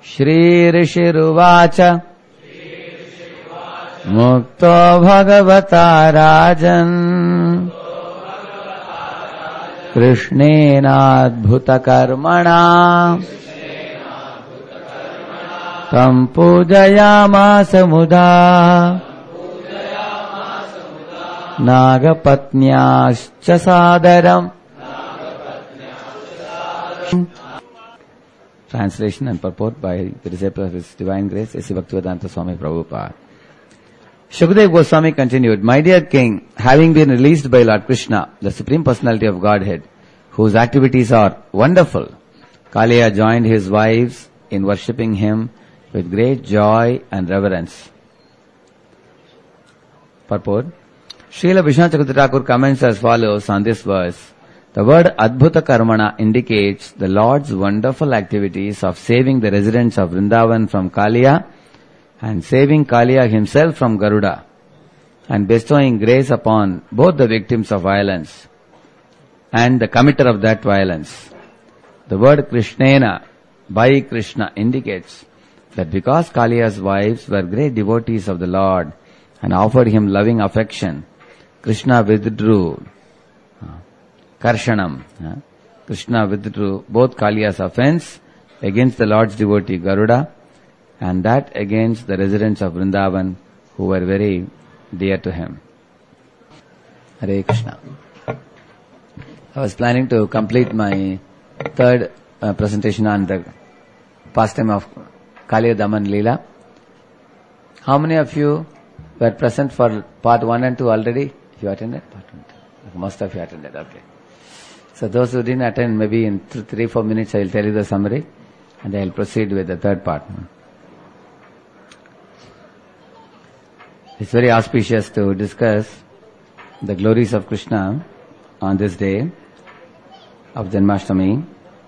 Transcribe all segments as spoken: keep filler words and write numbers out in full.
Shri Rishiruvacha Mukto Bhagavata Rajan Krishnena Adbhuta Karmana Tam Pujayamasa Muda Nagapatnyascha Sadaram. Translation and purport by the disciple of His Divine Grace, S C Bhaktivedanta Swami Prabhupada. Shukadeva Goswami continued, My dear king, having been released by Lord Krishna, the Supreme Personality of Godhead, whose activities are wonderful, Kaliya joined his wives in worshipping him with great joy and reverence. Purport. Srila Vishnu Chakravarti Thakur comments as follows on this verse. The word Adbhuta Karmana indicates the Lord's wonderful activities of saving the residents of Vrindavan from Kaliya and saving Kaliya himself from Garuda and bestowing grace upon both the victims of violence and the committer of that violence. The word Krishnena, by Krishna, indicates that because Kaliya's wives were great devotees of the Lord and offered him loving affection, Krishna withdrew Karshanam. Uh, Krishna withdrew both Kaliya's offense against the Lord's devotee Garuda and that against the residents of Vrindavan who were very dear to him. Hare Krishna. I was planning to complete my third uh, presentation on the pastime of Kaliya Daman Leela. How many of you were present for part one and two already? You attended? Part one, two. Most of you attended, okay. So those who didn't attend, maybe in th- three, four minutes I will tell you the summary and I will proceed with the third part. It's very auspicious to discuss the glories of Krishna on this day of Janmashtami.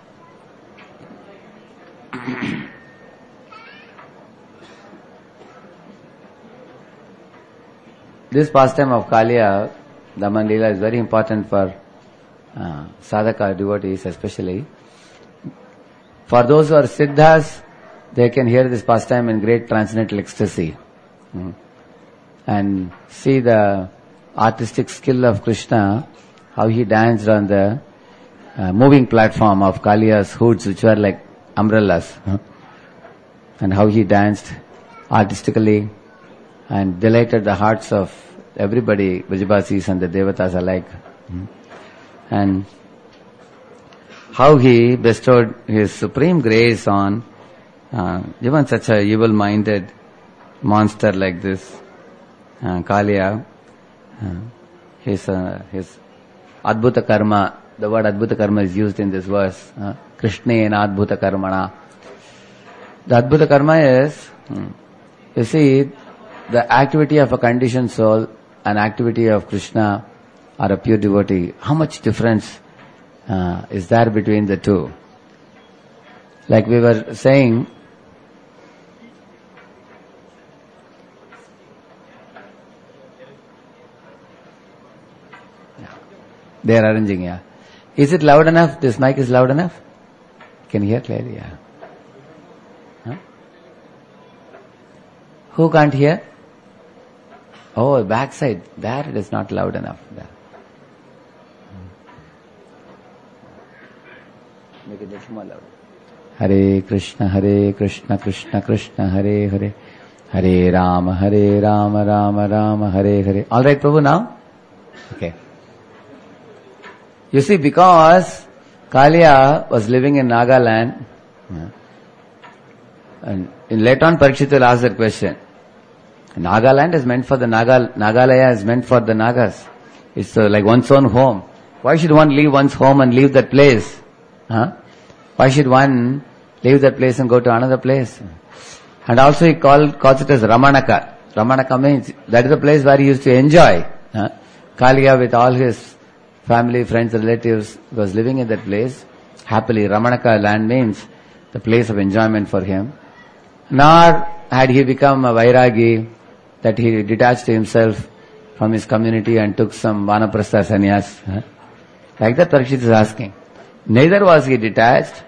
This pastime of Kaliya Daman Leela is very important for Uh, sadhaka devotees especially. For those who are siddhas, they can hear this pastime in great transcendental ecstasy mm. and see the artistic skill of Krishna, how he danced on the uh, moving platform of Kaliya's hoods, which were like umbrellas, huh? and how he danced artistically and delighted the hearts of everybody, Vrijabasis and the Devatas alike. Mm. And how he bestowed his supreme grace on uh, even such a evil-minded monster like this, uh, Kaliya. Uh, his uh, his Adbhuta Karma, the word Adbhuta Karma is used in this verse. Uh, Krishnena Adbhuta Karmana. The Adbhuta Karma is, hmm, you see, the activity of a conditioned soul and activity of Krishna or a pure devotee, how much difference uh, is there between the two? Like we were saying, yeah, they are arranging, yeah. Is it loud enough? This mic is loud enough? Can you hear clearly? Yeah. Huh? Who can't hear? Oh, backside. There it is not loud enough. There. Make it little more loud. Hare Krishna, Hare Krishna, Krishna Krishna, Hare Hare, Hare Rama, Hare Rama, Rama Rama, Hare Hare. All right, Prabhu, now? Okay. You see, because Kaliya was living in Nagaland, and in later on Parikshit will ask that question. Nagaland is meant for the Naga, Nagalaya is meant for the Nagas. It's uh, like one's own home. Why should one leave one's home and leave that place? Huh? Why should one leave that place and go to another place? And also he call, calls it as Ramanaka. Ramanaka means that is the place where he used to enjoy. Huh? Kaliya with all his family, friends, relatives was living in that place happily. Ramanaka land means the place of enjoyment for him. Nor had he become a Vairagi, that he detached himself from his community and took some Vanaprastha sannyas. Huh? Like that Parikshit is asking. Neither was he detached,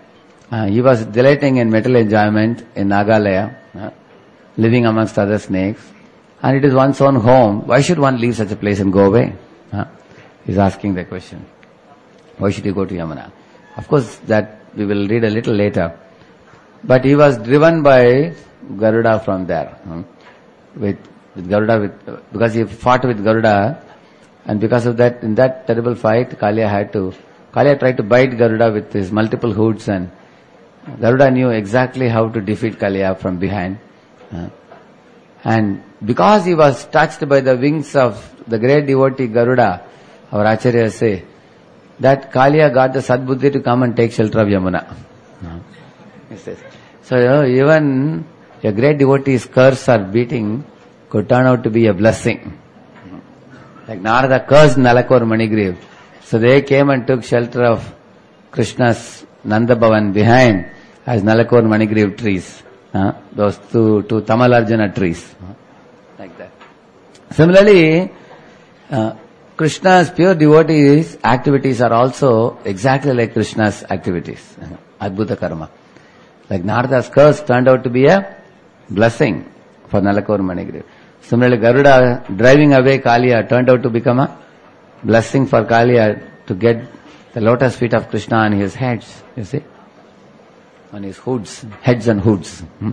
Uh, he was delighting in material enjoyment in Nagalaya, uh, living amongst other snakes. And it is one's own home. Why should one leave such a place and go away? Uh, he's asking the question. Why should you go to Yamuna? Of course, that we will read a little later. But he was driven by Garuda from there. Uh, with, with Garuda, with, because he fought with Garuda, and because of that, in that terrible fight, Kaliya had to, Kaliya tried to bite Garuda with his multiple hoods, and Garuda knew exactly how to defeat Kaliya from behind. Uh, and because he was touched by the wings of the great devotee Garuda, our Acharyas say, that Kaliya got the Sadbuddhi to come and take shelter of Yamuna. Uh, he says. So, you know, even a great devotee's curse or beating could turn out to be a blessing. Like Narada cursed Nalakor Manigriv. So they came and took shelter of Krishna's Nanda Bhavan behind as Nalakor Manigriv trees. Uh, those two, two Tamalarjuna trees. Uh, like that. Similarly, uh, Krishna's pure devotees' activities are also exactly like Krishna's activities. Uh, Adbhuta karma. Like Narada's curse turned out to be a blessing for Nalakor Manigriv. Similarly, Garuda driving away Kaliya turned out to become a blessing for Kaliya to get the lotus feet of Krishna on his heads, you see, on his hoods, heads and hoods. Hmm.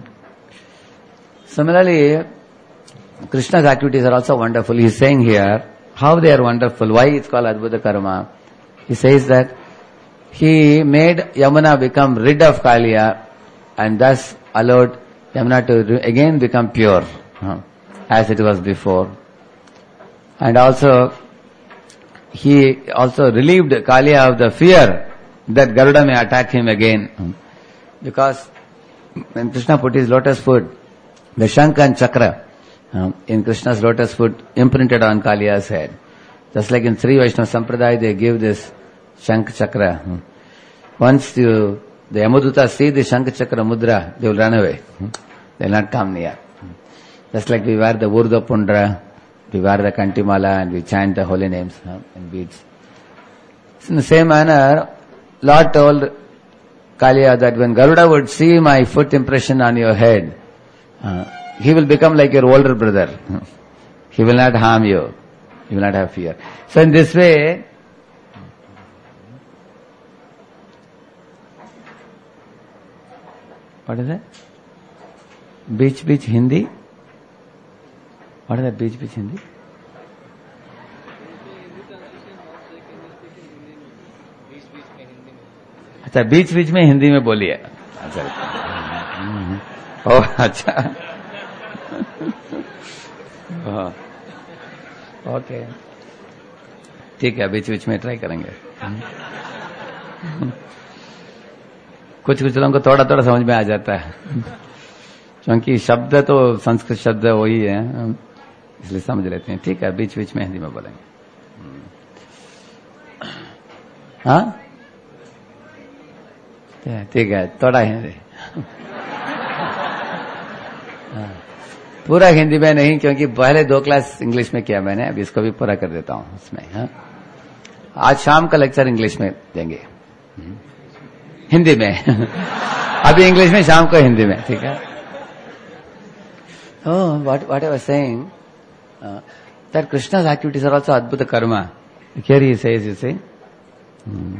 Similarly, Krishna's activities are also wonderful. He is saying here how they are wonderful, why it's called Adbhuta Karma. He says that he made Yamuna become rid of Kaliya and thus allowed Yamuna to re- again become pure. Hmm. As it was before. And also, he also relieved Kaliya of the fear that Garuda may attack him again. Because when Krishna put his lotus foot, the Shankha and Chakra um, in Krishna's lotus foot imprinted on Kaliya's head. Just like in Sri Vaishnava Sampradaya, they give this Shankha Chakra. Once you, the Yamadutas see the Shankha Chakra mudra, they will run away. They will not come near. Just like we wear the Urda Pundra, we wear the Kantimala and we chant the holy names uh, and beads. So in the same manner, Lord told Kaliya that when Garuda would see my foot impression on your head, uh, he will become like your older brother. He will not harm you. He will not have fear. So in this way, what is that? Beach Beach Hindi? What is that beach beach Hindi? अच्छा बीच बीच में हिंदी में बोलिए. अच्छा ओह अच्छा okay ठीक है बीच बीच में try करेंगे. कुछ कुछ लोगों को थोड़ा थोड़ा समझ में आ जाता है क्योंकि शब्द तो संस्कृत शब्द वही है, इसलिए समझ लेते हैं. ठीक है बीच बीच में हिंदी में बोलेंगे. हाँ ठीक है थोड़ा हिंदी. पूरा हिंदी में नहीं क्योंकि पहले दो क्लास इंग्लिश में किया मैंने, अभी इसको भी पूरा कर देता हूँ उसमें. हाँ आज शाम का लेक्चर इंग्लिश में देंगे, हिंदी में. अभी इंग्लिश में, शाम को हिंदी में. ठीक है. Oh, what, what I was saying, uh, that Krishna's activities are also Adbhuta Karma. Here he says, you see, hmm.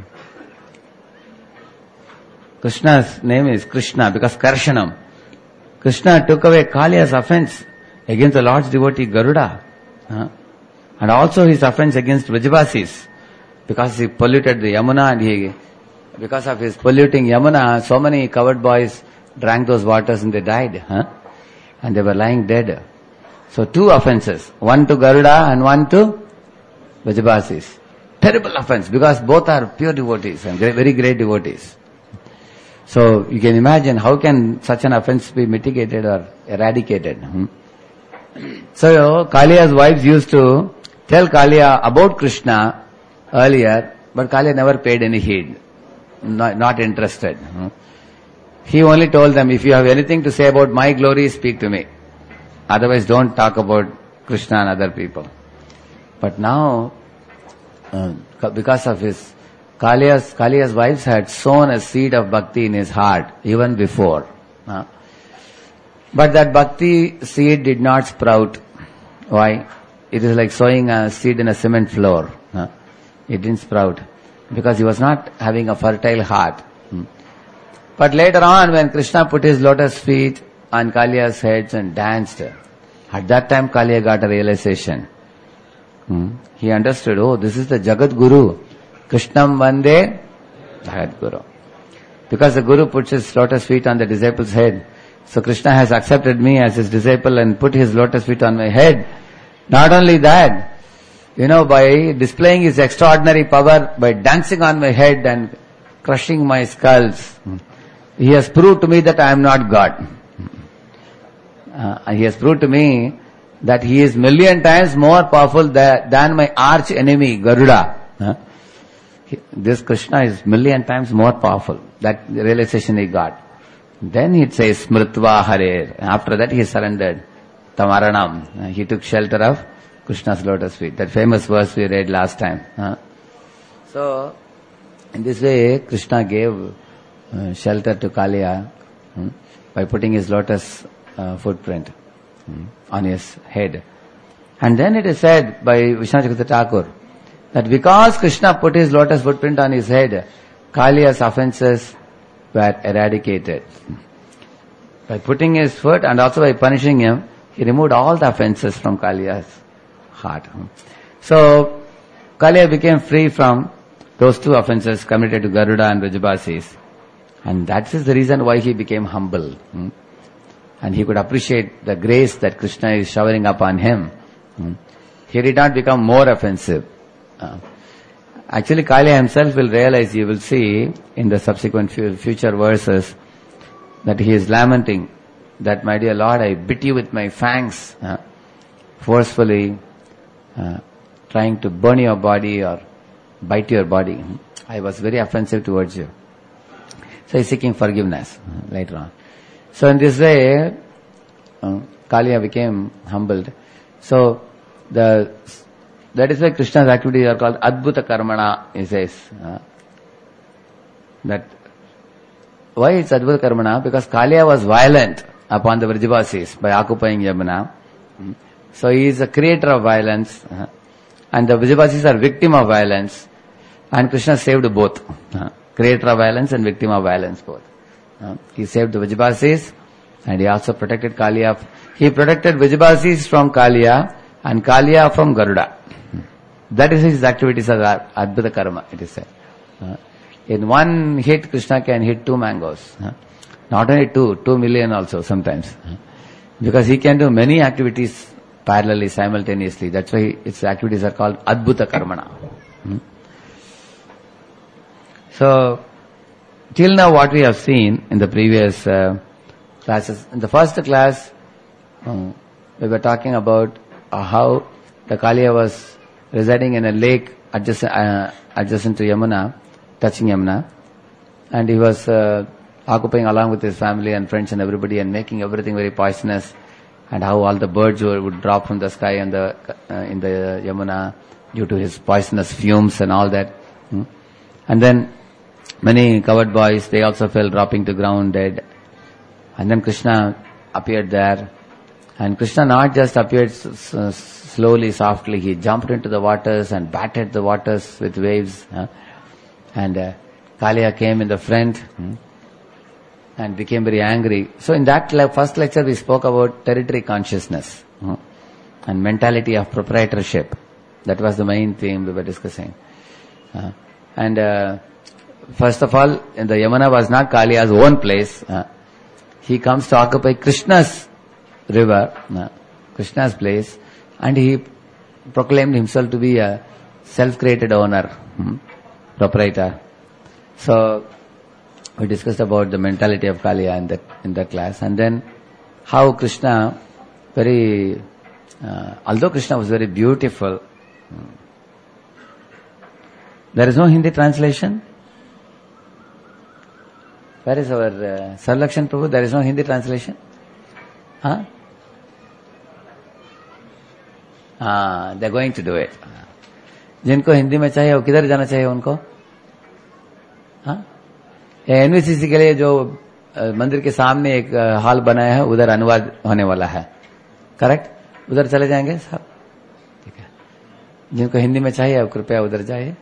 Krishna's name is Krishna because Karshanam. Krishna took away Kaliya's offense against the Lord's devotee Garuda. Uh, and also his offense against Vrajavasis because he polluted the Yamuna and he, because of his polluting Yamuna, so many coward boys drank those waters and they died. Huh? And they were lying dead. So two offenses, one to Garuda and one to Vrajavasis. Terrible offense because both are pure devotees and great, very great devotees. So you can imagine how can such an offense be mitigated or eradicated. Hmm? So Kaliya's wives used to tell Kaliya about Krishna earlier, but Kaliya never paid any heed, not, not interested. Hmm? He only told them, if you have anything to say about my glory, speak to me. Otherwise don't talk about Krishna and other people. But now, uh, because of his Kaliya's, Kaliya's wives had sown a seed of bhakti in his heart even before. Uh, but that bhakti seed did not sprout. Why? It is like sowing a seed in a cement floor. Uh, it didn't sprout because he was not having a fertile heart. Hmm. But later on, when Krishna put his lotus feet on Kaliya's heads and danced, at that time Kaliya got a realization. Hmm. He understood, oh, this is the Jagat Guru. Krishnam Vande Jagat Guru. Because the Guru puts his lotus feet on the disciple's head. So Krishna has accepted me as his disciple and put his lotus feet on my head. Not only that, you know, by displaying his extraordinary power, by dancing on my head and crushing my skulls, he has proved to me that I am not God. Uh, he has proved to me that he is million times more powerful than, than my arch enemy, Garuda. Uh, he, this Krishna is million times more powerful. That realization he got. Then he says, Smritva Harer. After that he surrendered. Tamaranam. Uh, he took shelter of Krishna's lotus feet. That famous verse we read last time. Uh, so, in this way, Krishna gave uh, shelter to Kaliya um, by putting his lotus uh, footprint um, on his head. And then it is said by Vishwanath Chakravarti Thakur that because Krishna put his lotus footprint on his head, Kaliya's offences were eradicated. By putting his foot and also by punishing him, he removed all the offences from Kaliya's heart. So, Kaliya became free from those two offences committed to Garuda and Vrajabasis. And that is the reason why he became humble. And he could appreciate the grace that Krishna is showering upon him. He did not become more offensive. Uh, actually, Kaliya himself will realize, you will see in the subsequent future verses, that he is lamenting that, my dear Lord, I bit you with my fangs, uh, forcefully uh, trying to burn your body or bite your body. I was very offensive towards you. So he's seeking forgiveness uh, later on. So in this way, uh, Kaliya became humbled. So the that is why Krishna's activities are called Adbhuta Karmana, he says. Uh, that why it's Adbhuta Karmana? Because Kaliya was violent upon the Vrajabasis by occupying Yamuna. So he is a creator of violence, uh, and the Vrajabasis are victim of violence, and Krishna saved both. Uh, creator of violence and victim of violence both. Uh, he saved the Vrajabasis, and he also protected Kaliya. He protected Vrajabasis from Kaliya and Kaliya from Garuda. That is his activities as Adbhuta Karma, it is said. Uh, in one hit, Krishna can hit two mangoes. Uh, not only two, two million also sometimes. Uh, because he can do many activities parallelly, simultaneously. That's why he, its activities are called Adbhuta Karmana. Hmm. So, till now what we have seen in the previous uh, classes, in the first class, um, we were talking about uh, how the Kaliya was residing in a lake adjacent, uh, adjacent to Yamuna, touching Yamuna, and he was uh, occupying along with his family and friends and everybody and making everything very poisonous, and how all the birds would drop from the sky and the, uh, in the Yamuna due to his poisonous fumes and all that. Hmm? And then many coward boys, they also fell dropping to ground dead. And then Krishna appeared there. And Krishna not just appeared s- s- slowly, softly, he jumped into the waters and battered the waters with waves. Huh? And uh, Kaliya came in the front hmm, and became very angry. So in that le- first lecture we spoke about territory consciousness hmm, and mentality of proprietorship. That was the main theme we were discussing. Uh, and uh, first of all, in the Yamuna was not Kaliya's own place. Uh, he comes to occupy Krishna's river, uh, Krishna's place, and he proclaimed himself to be a self-created owner, hmm, proprietor. So we discussed about the mentality of Kaliya in that in that class, and then how Krishna, very, uh, although Krishna was very beautiful, hmm, there is no Hindi translation. Where is our uh, Sarlakshan Prabhu? There is no Hindi translation. Huh? Ah, they are going to do it. जिनको हिंदी में चाहिए वो किधर जाना चाहिए उनको? हाँ, NVCC के लिए जो मंदिर के सामने एक हॉल बनाया है, उधर अनुवाद होने वाला है, करेक्ट? उधर चले जाएंगे साहब, ठीक है? जिनको हिंदी में चाहिए अब कृपया उधर जाइए.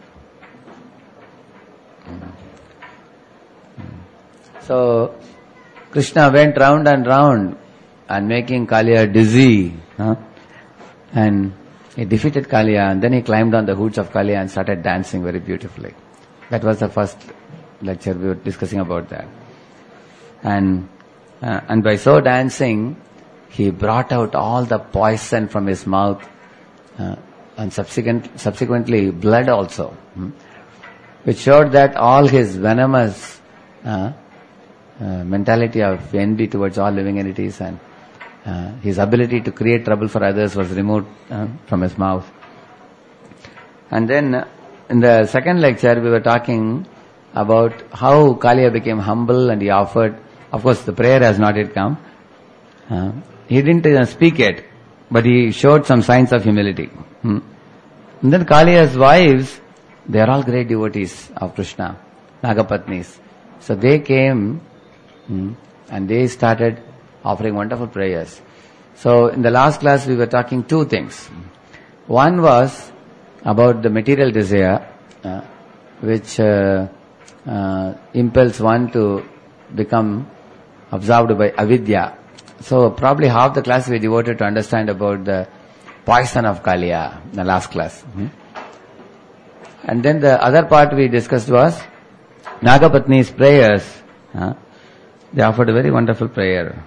So Krishna went round and round and making Kaliya dizzy, huh? And he defeated Kaliya, and then he climbed on the hoods of Kaliya and started dancing very beautifully. That was the first lecture we were discussing about that. And uh, and by so dancing, he brought out all the poison from his mouth, uh, and subsequent, subsequently blood also, hmm? which showed that all his venomous uh, uh, mentality of envy towards all living entities and uh, his ability to create trouble for others was removed uh, from his mouth. And then uh, in the second lecture we were talking about how Kaliya became humble, and he offered, of course the prayer has not yet come, uh, he didn't uh, speak yet, but he showed some signs of humility. Hmm. And then Kaliya's wives, they are all great devotees of Krishna, Nagapatnis. So they came hmm, and they started offering wonderful prayers. So in the last class we were talking two things. One was about the material desire, uh, which uh, uh, impels one to become absorbed by avidya. So probably half the class we devoted to understand about the poison of Kaliya, the last class. Hmm. And then the other part we discussed was Nagapatni's prayers. Huh? They offered a very wonderful prayer.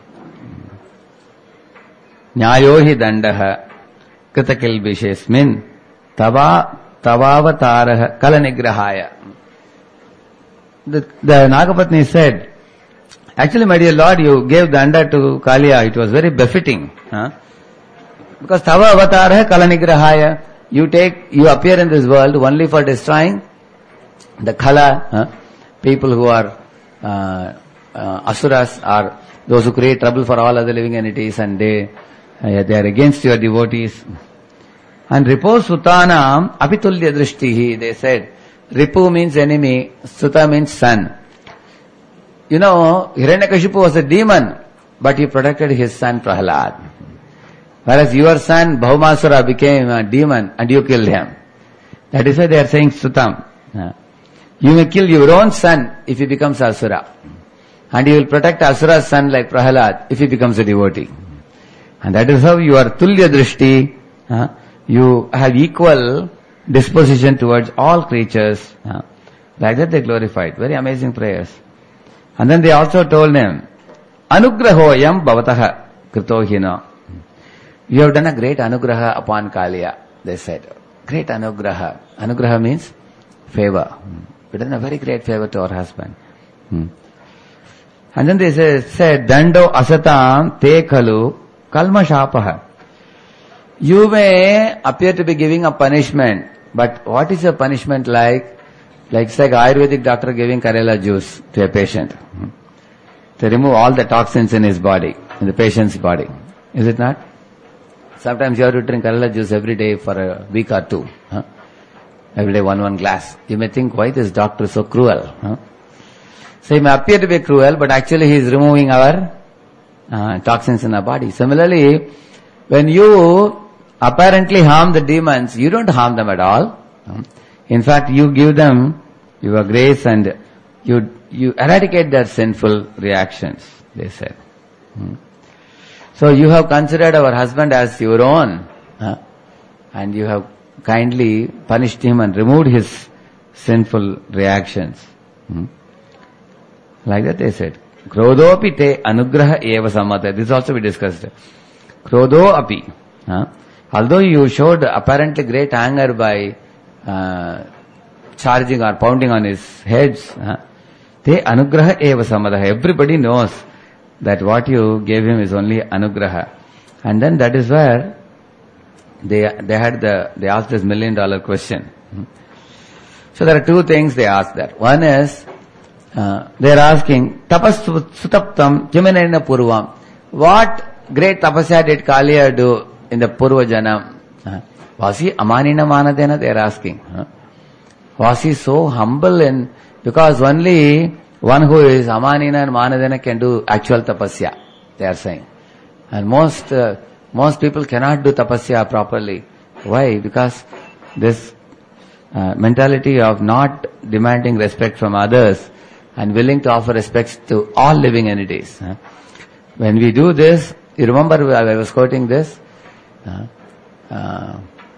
Nyayo hi dandaha kritakilbishesmin tava tavavataraha kalanigrahaya. The, the Nagapatni said, actually, my dear Lord, you gave danda to Kaliya. It was very befitting. Huh? Because tava avataraha kalanigrahaya. You take, you appear in this world only for destroying the kala, huh? people who are uh, uh, asuras, or those who create trouble for all other living entities, and they uh, they are against your devotees. And Ripo Sutanam apitulya drishtihi, they said. Ripu means enemy, Suta means son. You know, Hiranyakashipu was a demon, but he protected his son Prahlad. Whereas your son Bhaumasura became a demon and you killed him. That is why they are saying Sutam. You may kill your own son if he becomes Asura. And you will protect Asura's son like Prahlad if he becomes a devotee. And that is how you are Tulya Drishti. You have equal disposition towards all creatures. Like that they glorified. Very amazing prayers. And then they also told him, Anugrahoyam bhavataha kritohina. You have done a great anugraha upon Kaliya, they said. Great anugraha. Anugraha means favor. You have done a very great favor to our husband. Hmm. And then they say, said, Dando asatam te khalu kalma shapaha. You may appear to be giving a punishment, but what is a punishment like? Like it's like Ayurvedic doctor giving Karela juice to a patient. Hmm. To remove all the toxins in his body, in the patient's body. Is it not? Sometimes you have to drink Karela juice every day for a week or two. Huh? Every day one, one glass. You may think, why this doctor is so cruel? Huh? So he may appear to be cruel, but actually he is removing our uh, toxins in our body. Similarly, when you apparently harm the demons, you don't harm them at all. In fact, you give them your grace and you you eradicate their sinful reactions, they said. Hmm. So you have considered our husband as your own, huh? And you have kindly punished him and removed his sinful reactions. Hmm? Like that they said. Krodhopi te anugraha eva samata. This also we discussed. Krodho api. Huh? Although you showed apparently great anger by uh, charging or pounding on his heads, huh? Te anugraha eva samata. Everybody knows that what you gave him is only anugraha. And then that is where they they had the they asked this million dollar question. So there are two things they asked there. One is uh, they are asking tapas sutaptam kimanena purvam. What great tapasya did Kaliya do in the Purva Janam? Uh, was he amanina manadena? They are asking. Uh, was he so humble in Because only one who is Amanina and Manadana can do actual tapasya, they are saying. And most uh, most people cannot do tapasya properly. Why? Because this uh, mentality of not demanding respect from others and willing to offer respects to all living entities. Uh, when we do this, you remember I was quoting this? Uh, uh,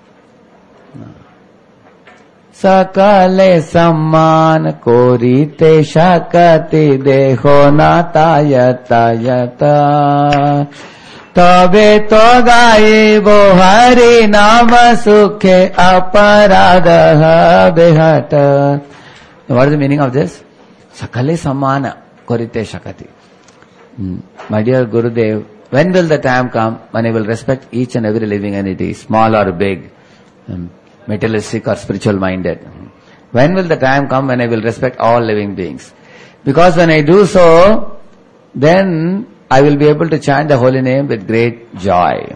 Sakale samman korite shakati deho natayata yata tabe to gaibo hari nama sukhe aparadaha behata. What is the meaning of this? Sakale samman korite shakati. Hmm. My dear Gurudev, when will the time come when I will respect each and every living entity, small or big? Hmm. Materialistic or spiritual minded. When will the time come when I will respect all living beings? Because when I do so, then I will be able to chant the holy name with great joy.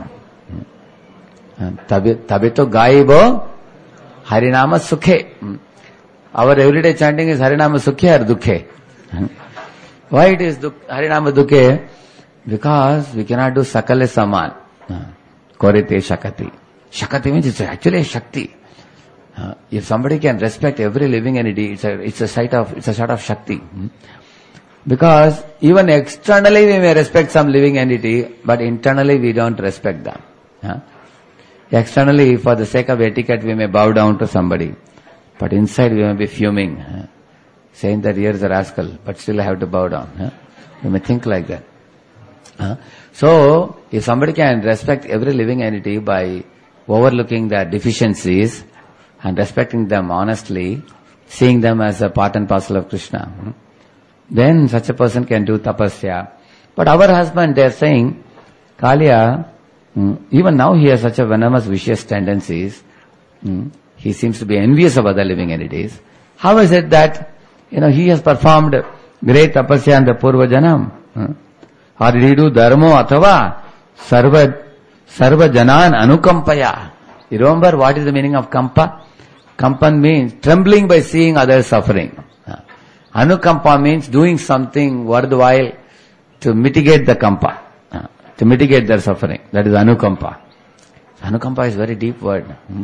Tabito gaibo harinama sukhe. Our everyday chanting is harinama sukhe or dukhe. Why it is harinama dukhe? Because we cannot do sakale saman. Korite shakati. Shakati means it's actually a shakti. Uh, if somebody can respect every living entity, it's a, it's a site of, it's a sort of shakti. Hmm? Because even externally we may respect some living entity, but internally we don't respect them. Huh? Externally, for the sake of etiquette, we may bow down to somebody, but inside we may be fuming, huh? Saying that here is a rascal, but still I have to bow down. Huh? We may think like that. Huh? So, if somebody can respect every living entity by overlooking their deficiencies and respecting them honestly, seeing them as a part and parcel of Krishna, then such a person can do tapasya. But our husband, they are saying, Kaliya, even now he has such a venomous, vicious tendencies. He seems to be envious of other living entities. How is it that, you know, he has performed great tapasya in the Purva Janam? Or did he do dharmo athava sarva, sarva janan anukampaya? You remember what is the meaning of kampa? Kampan means trembling by seeing others suffering. Anukampa means doing something worthwhile to mitigate the kampa, to mitigate their suffering. That is anukampa. Anukampa is a very deep word.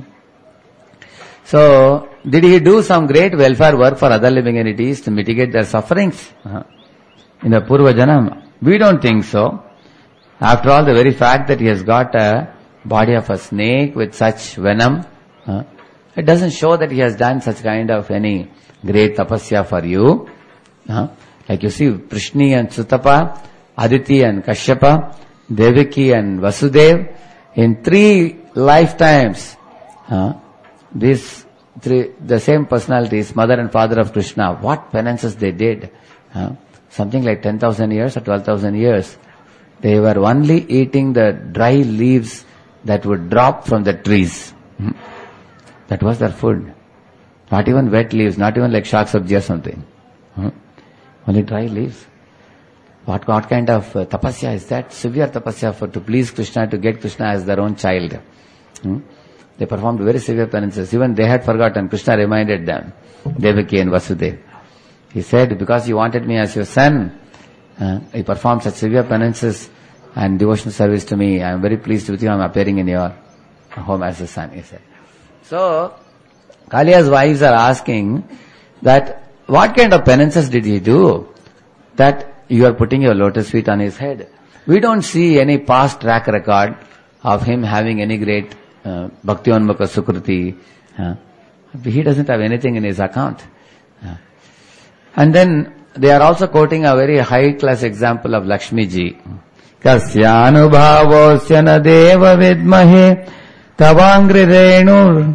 So, did he do some great welfare work for other living entities to mitigate their sufferings in the Purva Janam? We don't think so. After all, the very fact that he has got a body of a snake with such venom, uh, it doesn't show that he has done such kind of any great tapasya for you. Uh, like you see, Prishni and Sutapa, Aditi and Kashyapa, Devaki and Vasudev, in three lifetimes, uh, these three, the same personalities, mother and father of Krishna, what penances they did. Uh, something like ten thousand years or twelve thousand years. They were only eating the dry leaves that would drop from the trees. Hmm. That was their food. Not even wet leaves, not even like shak sabji or something. Hmm. Only dry leaves. What, what kind of uh, tapasya is that? Severe tapasya for to please Krishna, to get Krishna as their own child. Hmm. They performed very severe penances. Even they had forgotten. Krishna reminded them. Devaki and Vasudeva. He said, because you wanted me as your son, uh, you performed such severe penances and devotional service to me. I am very pleased with you. I am appearing in your home as a son, he said. So, Kaliya's wives are asking that, what kind of penances did he do that you are putting your lotus feet on his head? We don't see any past track record of him having any great uh, bhakti onmukha sukruti. Uh, he doesn't have anything in his account. Uh, and then they are also quoting a very high class example of Lakshmi ji. Kasyanubhavosya na deva vidmahe tavangri renur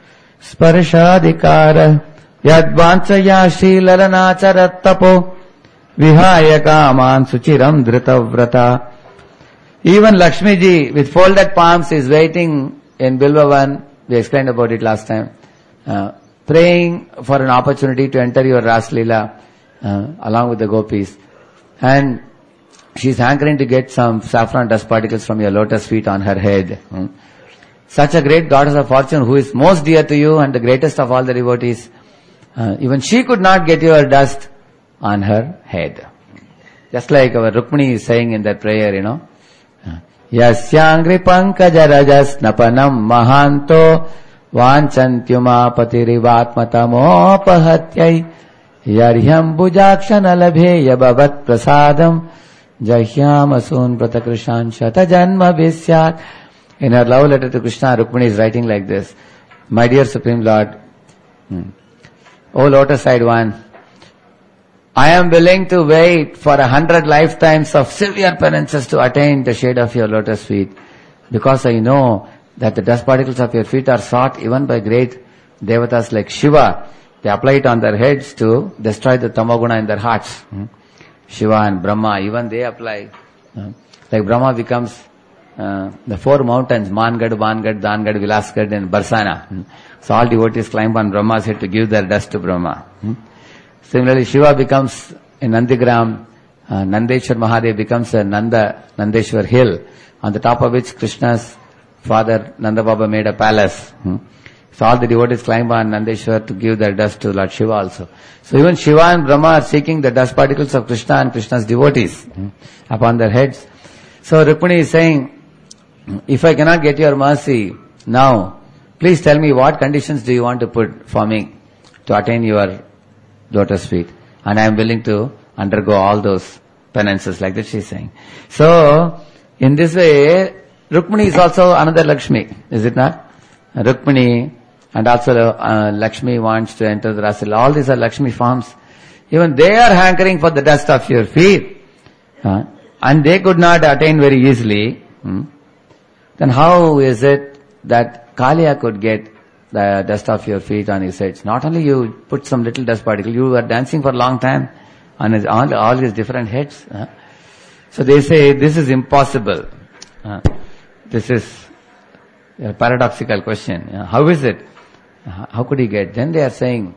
sparshadikara yadvanchaya shilalacharat tapo vihaya kaman suchiram dritavrata. Even Lakshmi ji with folded palms is waiting in Bilvavan. We explained about it last time. Uh, praying for an opportunity to enter your Ras Leela uh, along with the gopis. And she is hankering to get some saffron dust particles from your lotus feet on her head. Hmm. Such a great goddess of fortune who is most dear to you and the greatest of all the devotees, Uh, even she could not get your dust on her head. Just like our Rukmini is saying in that prayer, you know. Yasyangri pankaja rajas napanam mahanto vanchantyuma patirivatmatamopahatyai yaryam bujakshana labheya bhavat prasadam jahyamasun pratakrishan shata janma visyat. In her love letter to Krishna, Rukmini is writing like this. My dear Supreme Lord, hmm, O lotus-eyed one, I am willing to wait for a hundred lifetimes of severe penances to attain the shade of your lotus feet, because I know that the dust particles of your feet are sought even by great devatas like Shiva. They apply it on their heads to destroy the tamoguna in their hearts. Hmm? Shiva and Brahma, even they apply. Uh, like Brahma becomes uh, the four mountains, Mangad, Vangad, Dangad, Vilasgad and Barsana. Hmm? So all devotees climb on Brahma's head to give their dust to Brahma. Hmm? Similarly, Shiva becomes in Nandigram, uh, Nandeshwar Mahadev becomes a Nanda, Nandeshwar hill, on the top of which Krishna's father Nanda Baba made a palace. Hmm? So all the devotees climb on Nandeshwar to give their dust to Lord Shiva also. So even Shiva and Brahma are seeking the dust particles of Krishna and Krishna's devotees hmm, upon their heads. So Rukmini is saying, if I cannot get your mercy now, please tell me what conditions do you want to put for me to attain your lotus feet, and I am willing to undergo all those penances, like that she is saying. So, in this way, Rukmini is also another Lakshmi, is it not? Rukmini and also uh, Lakshmi wants to enter the Rasila. All these are Lakshmi forms. Even they are hankering for the dust of your feet, uh, and they could not attain very easily. Hmm? Then how is it that Kaliya could get the dust of your feet on his heads? Not only you put some little dust particle, you were dancing for a long time on his, all, all his different heads. Uh. So they say this is impossible. Uh, this is a paradoxical question. Uh, how is it? Uh, how could he get? Then they are saying,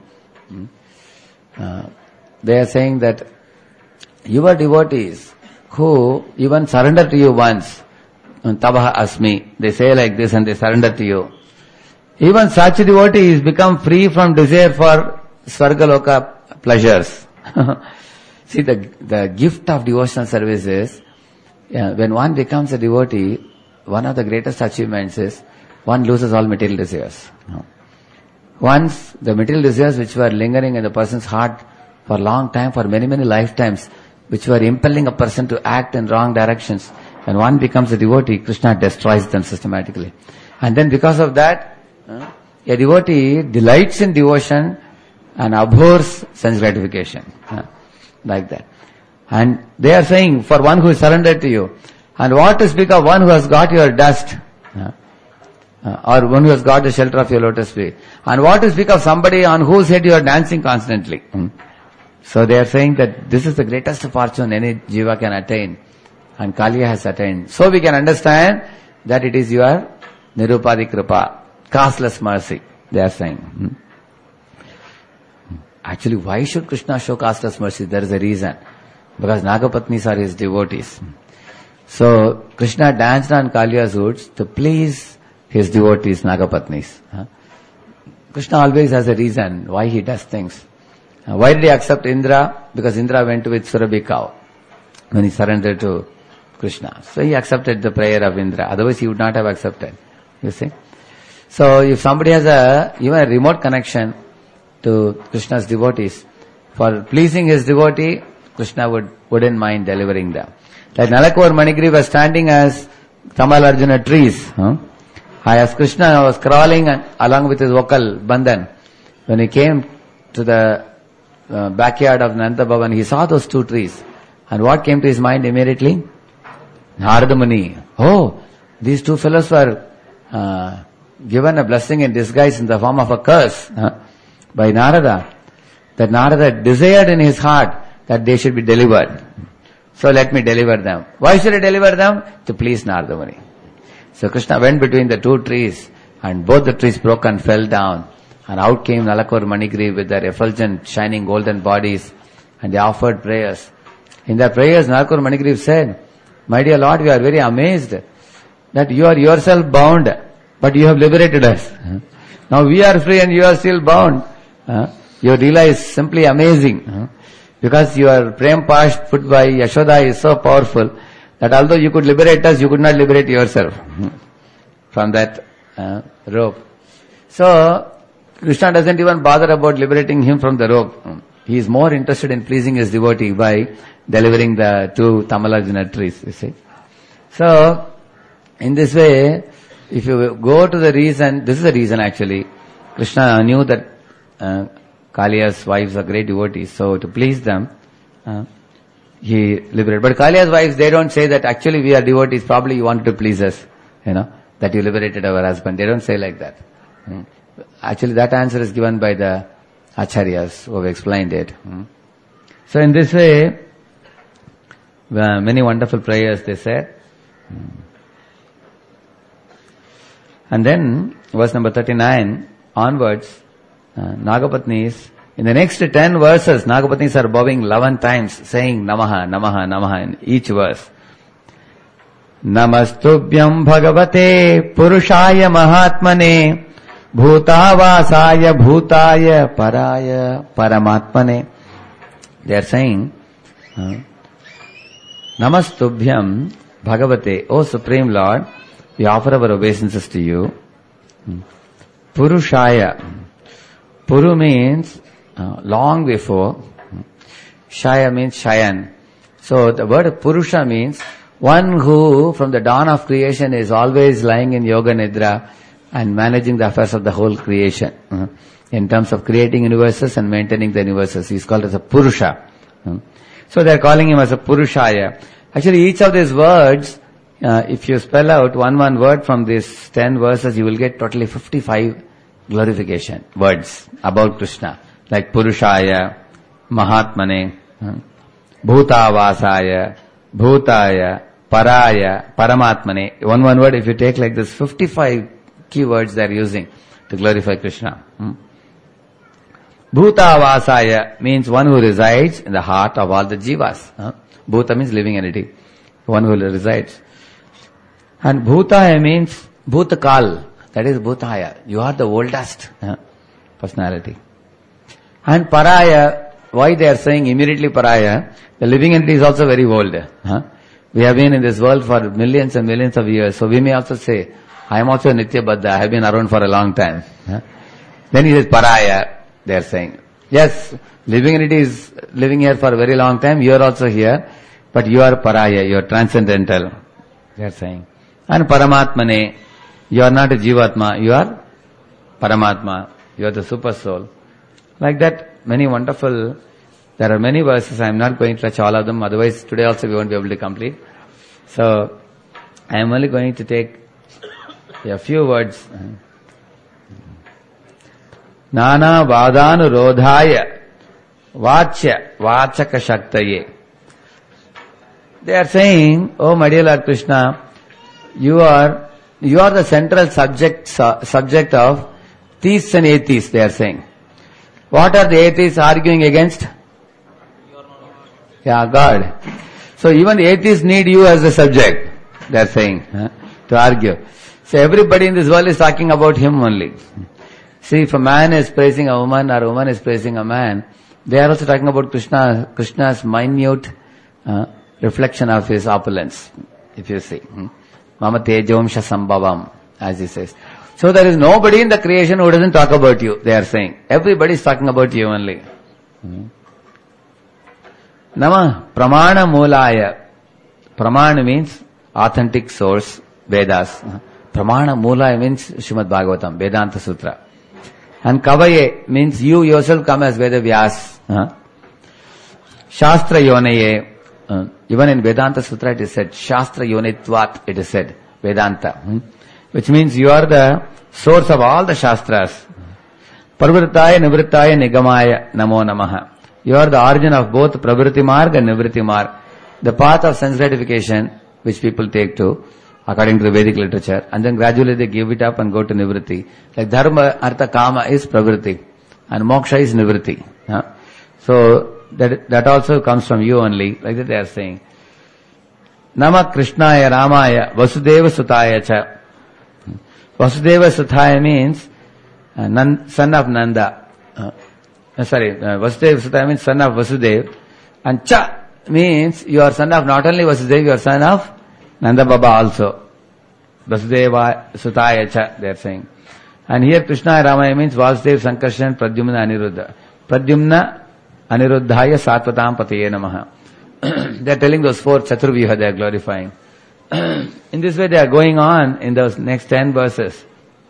uh, they are saying that your devotees who even surrender to you once, Tabaha Asmi, they say like this and they surrender to you. Even such devotees become free from desire for Svargaloka pleasures. See, the, the gift of devotional service is, yeah, when one becomes a devotee, one of the greatest achievements is, one loses all material desires. No. Once the material desires which were lingering in the person's heart for a long time, for many, many lifetimes, which were impelling a person to act in wrong directions, when one becomes a devotee, Krishna destroys them systematically. And then because of that, uh, a devotee delights in devotion and abhors sense gratification. Uh, like that. And they are saying, for one who is surrendered to you, and what to speak of one who has got your dust, uh, uh, or one who has got the shelter of your lotus feet, and what to speak of somebody on whose head you are dancing constantly. Mm. So they are saying that this is the greatest fortune any jiva can attain, and Kaliya has attained. So we can understand that it is your Nirupadi Kripa, costless mercy, they are saying. Mm. Actually, why should Krishna show costless mercy? There is a reason. Because Nagapatnis are his devotees. So, Krishna danced on Kaliya's hoods to please his devotees, Nagapatnis. Huh? Krishna always has a reason why he does things. Uh, why did he accept Indra? Because Indra went with Surabhi cow when he surrendered to Krishna. So he accepted the prayer of Indra. Otherwise he would not have accepted. You see? So if somebody has a even a remote connection to Krishna's devotees, for pleasing his devotee, Krishna would, wouldn't mind delivering them. Like Nalakur Manigri was standing as Tamal Arjuna trees. Huh? As Krishna was crawling and, along with his vocal Bandhan, when he came to the uh, backyard of Nanda Bhavan, he saw those two trees. And what came to his mind immediately? Narada Muni. Oh, these two fellows were uh, given a blessing in disguise in the form of a curse huh, by Narada. That Narada desired in his heart that they should be delivered. So let me deliver them. Why should I deliver them? To please Narada Muni. So Krishna went between the two trees and both the trees broke and fell down. And out came Nalakur Manigri with their effulgent, shining golden bodies, and they offered prayers. In their prayers, Nalakur Manigri said, my dear Lord, we are very amazed that you are yourself bound, but you have liberated us. Now we are free and you are still bound. Your Leela is simply amazing. Huh? Because your Prem Pash put by Yashoda is so powerful that although you could liberate us, you could not liberate yourself from that uh, rope. So, Krishna doesn't even bother about liberating him from the rope. He is more interested in pleasing his devotee by delivering the two Tamarajana trees, you see. So, in this way, if you go to the reason, this is the reason actually, Krishna knew that uh, Kaliya's wives are great devotees, so to please them, uh, he liberated. But Kaliya's wives, they don't say that actually we are devotees, probably you wanted to please us, you know, that you liberated our husband. They don't say like that. Hmm. Actually, that answer is given by the Acharyas who have explained it. Hmm. So in this way, uh, many wonderful prayers they said. Hmm. And then, verse number thirty-nine onwards, uh, Nagapatnis, in the next ten verses, Nagapatnis are bowing eleven times, saying Namaha, Namaha, Namaha in each verse. Namastubhyam Bhagavate Purushaya Mahatmane Bhutavasaya Bhutaya Paraya Paramatmane. They are saying, uh, Namastubhyam Bhagavate, O Supreme Lord, we offer our obeisances to you. Purushaya. Puru means uh, long before. Shaya means Shayan. So the word Purusha means one who from the dawn of creation is always lying in Yoga Nidra and managing the affairs of the whole creation. Uh, in terms of creating universes and maintaining the universes. He is called as a Purusha. Uh, so they are calling him as a Purushaya. Actually each of these words, Uh, if you spell out one one word from these ten verses, you will get totally fifty-five glorification words about Krishna. Like Purushaya, Mahatmane, uh, Bhutavasaya, Bhutaya, Paraya, Paramatmane. One one word, if you take like this, fifty-five keywords they are using to glorify Krishna. Hmm. Bhutavasaya means one who resides in the heart of all the jivas. Huh? Bhuta means living entity. One who resides. And Bhutaya means Bhutakal. That is Bhutaya. You are the oldest uh, personality. And Paraya, why they are saying immediately Paraya? The living entity is also very old. Huh? We have been in this world for millions and millions of years. So we may also say, I am also Nitya Baddha. I have been around for a long time. Huh? Then he says Paraya, they are saying. Yes, living entity is living here for a very long time. You are also here. But you are Paraya. You are transcendental. They are saying. And Paramatmane, you are not a Jivatma, you are Paramatma, you are the super soul. Like that, many wonderful, there are many verses, I am not going to touch all of them, otherwise today also we won't be able to complete. So, I am only going to take a few words. Nana Vadanu Rodhaya Vachya Vachaka Shaktaye. They are saying, oh my dear Lord Krishna, You are, you are the central subject, su- subject of theists and atheists, they are saying. What are the atheists arguing against? Yeah, God. So even the atheists need you as a subject, they are saying, huh, to argue. So everybody in this world is talking about him only. See, if a man is praising a woman or a woman is praising a man, they are also talking about Krishna, Krishna's minute uh, reflection of his opulence, if you see. Hmm? Mama Tejomsha Sambhavam, as he says. So there is nobody in the creation who doesn't talk about you, they are saying. Everybody is talking about you only. Hmm. Nama Pramana Moolaya. Pramana means authentic source, Vedas. Pramana Moolaya means Srimad Bhagavatam, Vedanta Sutra. And Kavaye means you yourself come as Veda Vyas. Huh? Shastra Yonaye. Uh, even in Vedanta Sutra it is said, Shastra Yonitvat, it is said, Vedanta. Hmm? Which means you are the source of all the Shastras. Pravrittaya Nivrittaya Nigamaya Namo Namaha. You are the origin of both Pravritti Marg and Nivritti Marg. The path of sense gratification, which people take to, according to the Vedic literature, and then gradually they give it up and go to Nivritti. Like Dharma, Artha, Kama is Pravritti, and Moksha is Nivritti. Huh? So, That that also comes from you only, like that they are saying. Nama Krishnaya Ramaya Vasudeva Sutaya Cha. Vasudeva Sutaya means uh, Nan, son of Nanda. Uh, uh, sorry, uh, Vasudeva Sutaya means son of Vasudeva. And Cha means you are son of not only Vasudeva, you are son of Nanda Baba also. Vasudeva Sutaya Cha, they are saying. And here Krishna Ramaya means Vasudeva, Sankarshan, Pradyumna, Aniruddha. Pradyumna, Aniruddhaya, Satvatam, Pataye Namaha. They are telling those four Chaturvyuha they are glorifying. In this way they are going on in those next ten verses.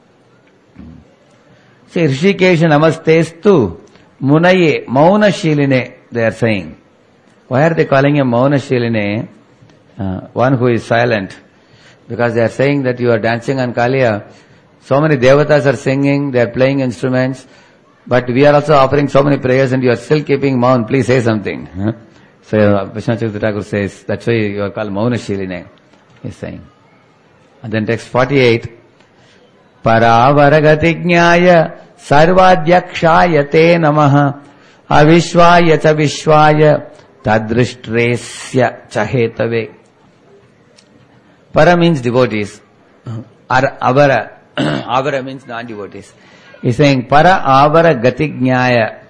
See, Rishikesha Namastestu Munaye Mauna Shiline, they are saying. Why are they calling him Mauna Shiline? Uh, one who is silent. Because they are saying that you are dancing on Kaliya. So many devatas are singing, they are playing instruments. But we are also offering so many prayers and you are still keeping maun. Please say something. Huh? So Vishwanath Thakur says, that's why you are called Mauna Shiline. He is saying. And then text forty-eight. Paravaragatignyaya sarvadhyakshaya te namaha avishvaya cha vishvaya tadrishtresya chahetave. Para means devotees. Avara. Avara means non-devotees. He is saying, Para avara gatignyaya.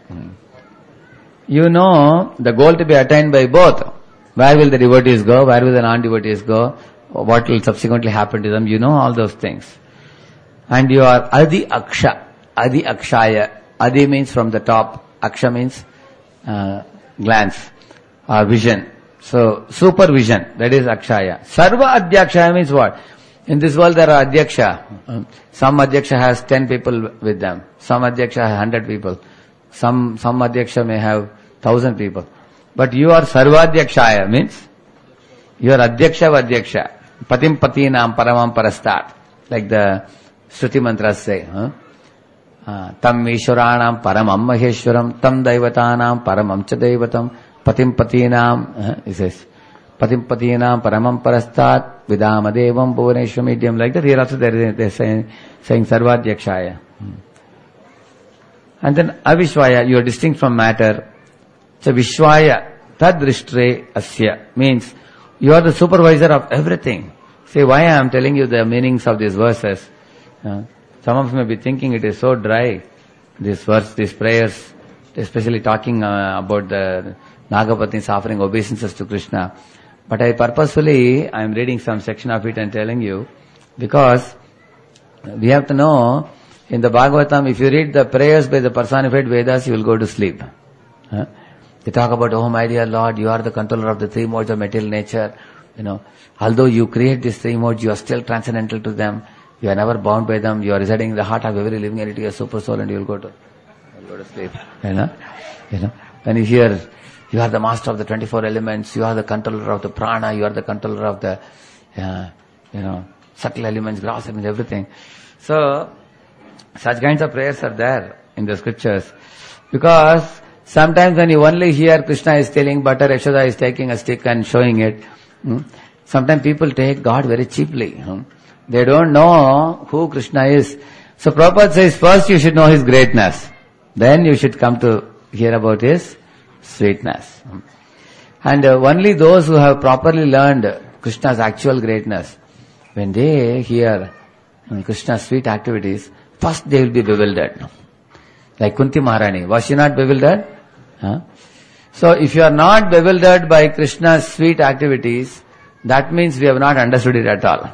You know the goal to be attained by both. Where will the devotees go? Where will the non-devotees go? What will subsequently happen to them? You know all those things. And you are Adi Aksha. Adi Akshaya. Adi means from the top. Aksha means uh, glance or vision. So, supervision. That is Akshaya. Sarva Adhyakshaya means what? In this world there are Adhyaksha. Some Adhyaksha has ten people with them. Some Adhyaksha has hundred people. Some, some Adhyaksha may have thousand people. But you are Sarvadhyakshaya means you are Adhyaksha Vadhyaksha. Patim Patinam Paramam Parastat. Like the Shruti mantras say. Huh? Uh, tam Ishwaranam Paramam Maheshwaram. Tam Daivatanam Paramam Cha Daivatam. Patim Patinam. Uh, he says. Patim Patinam Paramam Parastat. Vidama Devam Bhuvaneshwar Medium. Like that. Here also they are saying, saying Sarvadhyakshaya. Hmm. And then Avishvaya, you are distinct from matter. So Vishvaya, Tadrishtre Asya means you are the supervisor of everything. See why I am telling you the meanings of these verses. Uh, some of you may be thinking it is so dry, this verse, these prayers, especially talking uh, about the Nagapatnis offering obeisances to Krishna. But I purposefully, I am reading some section of it and telling you, because we have to know, in the Bhagavatam, if you read the prayers by the personified Vedas, you will go to sleep. Huh? They talk about, oh my dear Lord, you are the controller of the three modes of material nature. You know, although you create these three modes, you are still transcendental to them. You are never bound by them. You are residing in the heart of every living entity, a super soul, and you will go to, you will go to sleep. You know, you know. When you hear, you are the master of the twenty-four elements, you are the controller of the prana, you are the controller of the, uh, you know, subtle elements, gross elements, everything. So, such kinds of prayers are there in the scriptures. Because sometimes when you only hear Krishna is telling butter, Yashoda is taking a stick and showing it, hmm, sometimes people take God very cheaply. Hmm. They don't know who Krishna is. So Prabhupada says, first you should know His greatness. Then you should come to hear about His sweetness. Hmm. And uh, only those who have properly learned Krishna's actual greatness, when they hear um, Krishna's sweet activities, first they will be bewildered. Like Kunti Maharani. Was she not bewildered? Huh? So if you are not bewildered by Krishna's sweet activities, that means we have not understood it at all.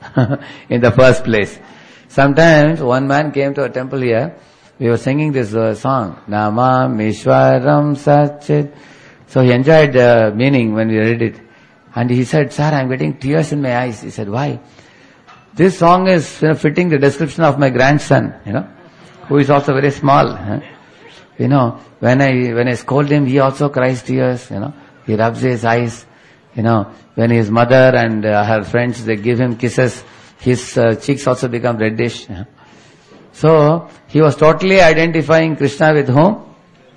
In the first place. Sometimes one man came to a temple here. We were singing this uh, song. Namam Ishwaram Satchit. So he enjoyed the meaning when we read it. And he said, sir, I am getting tears in my eyes. He said, why? This song is, you know, fitting the description of my grandson, you know, who is also very small. Huh? You know, when I when I scold him, he also cries tears. You know, he rubs his eyes. You know, when his mother and uh, her friends they give him kisses, his uh, cheeks also become reddish. You know? So he was totally identifying Krishna with whom?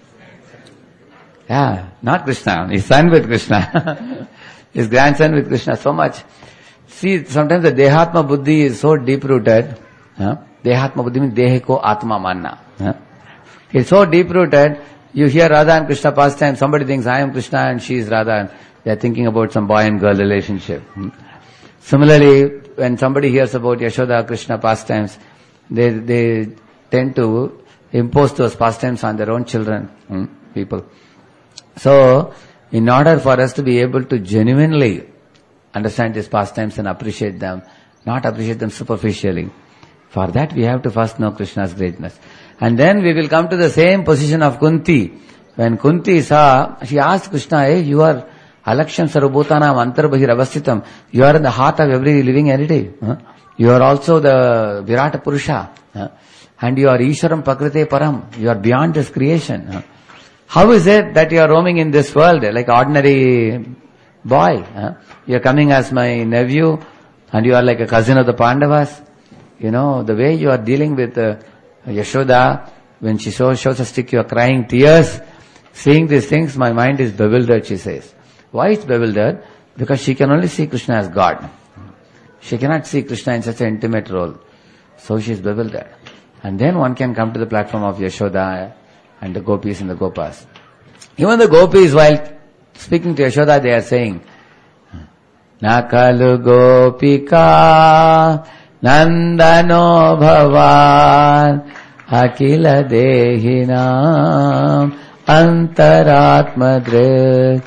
Yeah, not Krishna. His son with Krishna, his grandson with Krishna. So much. See, sometimes the Dehatma Buddhi is so deep-rooted. Huh? Dehatma Buddhi means Dehe ko Atma manna. Huh? It's so deep-rooted, you hear Radha and Krishna pastime, somebody thinks I am Krishna and she is Radha, and they are thinking about some boy and girl relationship. Hmm? Similarly, when somebody hears about Yashoda Krishna pastimes, they they tend to impose those pastimes on their own children, hmm, people. So, in order for us to be able to genuinely understand these pastimes and appreciate them, not appreciate them superficially, for that we have to first know Krishna's greatness. And then we will come to the same position of Kunti. When Kunti saw, she asked Krishna, hey, you are Alaksham Sarvabhutanam Antarbahir Avasthitam. You are in the heart of every living entity. Huh? You are also the Virata Purusha. Huh? And you are Ishwaram Prakrite Param. You are beyond this creation. Huh? How is it that you are roaming in this world like ordinary boy? Huh? You are coming as my nephew and you are like a cousin of the Pandavas. You know, the way you are dealing with uh, Yashoda, when she shows, shows a stick, you are crying tears. Seeing these things, my mind is bewildered, she says. Why is bewildered? Because she can only see Krishna as God. She cannot see Krishna in such an intimate role. So she is bewildered. And then one can come to the platform of Yashoda and the gopis and the gopas. Even the gopis, while speaking to Yashoda, they are saying, Nakalu gopika nandano bhavan akila dehinam antaratmadrit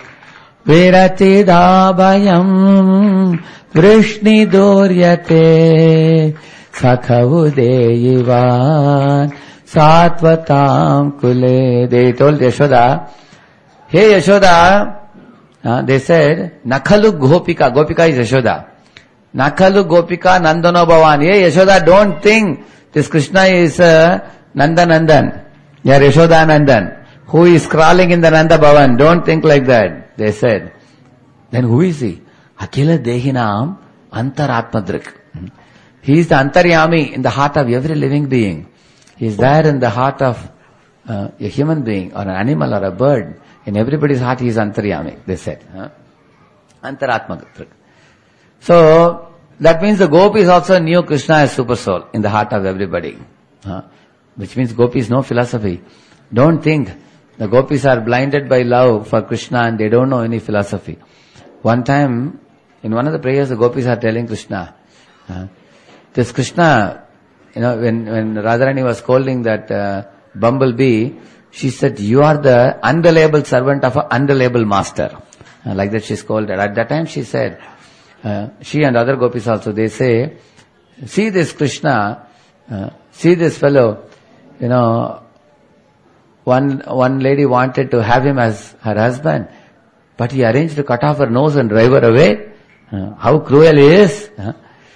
viratidabhayam vrishni duryate sakhavu deyivan satvatam kule. They told Yashoda, hey Yashoda, uh, they said, Nakalu gopika, gopika is Yashoda. Nakalu gopika nandano bhavan. Hey Yashoda, don't think this Krishna is uh, Nanda Nandan. Yeah, Yashoda Nandan, who is crawling in the Nanda Bhavan. Don't think like that, they said. Then who is he? Akila Dehinam Antaratmadrik. He is the Antaryami in the heart of every living being. He is there in the heart of uh, a human being or an animal or a bird. In everybody's heart he is Antaryami, they said. Huh? Antaratmadrik. So, that means the gopis also knew Krishna as super soul in the heart of everybody. Huh? Which means gopis know philosophy. Don't think the gopis are blinded by love for Krishna and they don't know any philosophy. One time, in one of the prayers, the gopis are telling Krishna, uh, this Krishna, you know, when, when Radharani was scolding that uh, bumblebee, she said, you are the unreliable servant of an unreliable master. Uh, like that she scolded. At that time she said, uh, she and other gopis also, they say, see this Krishna, uh, see this fellow, you know, one, one lady wanted to have him as her husband, but he arranged to cut off her nose and drive her away. Uh, how cruel he is. Uh,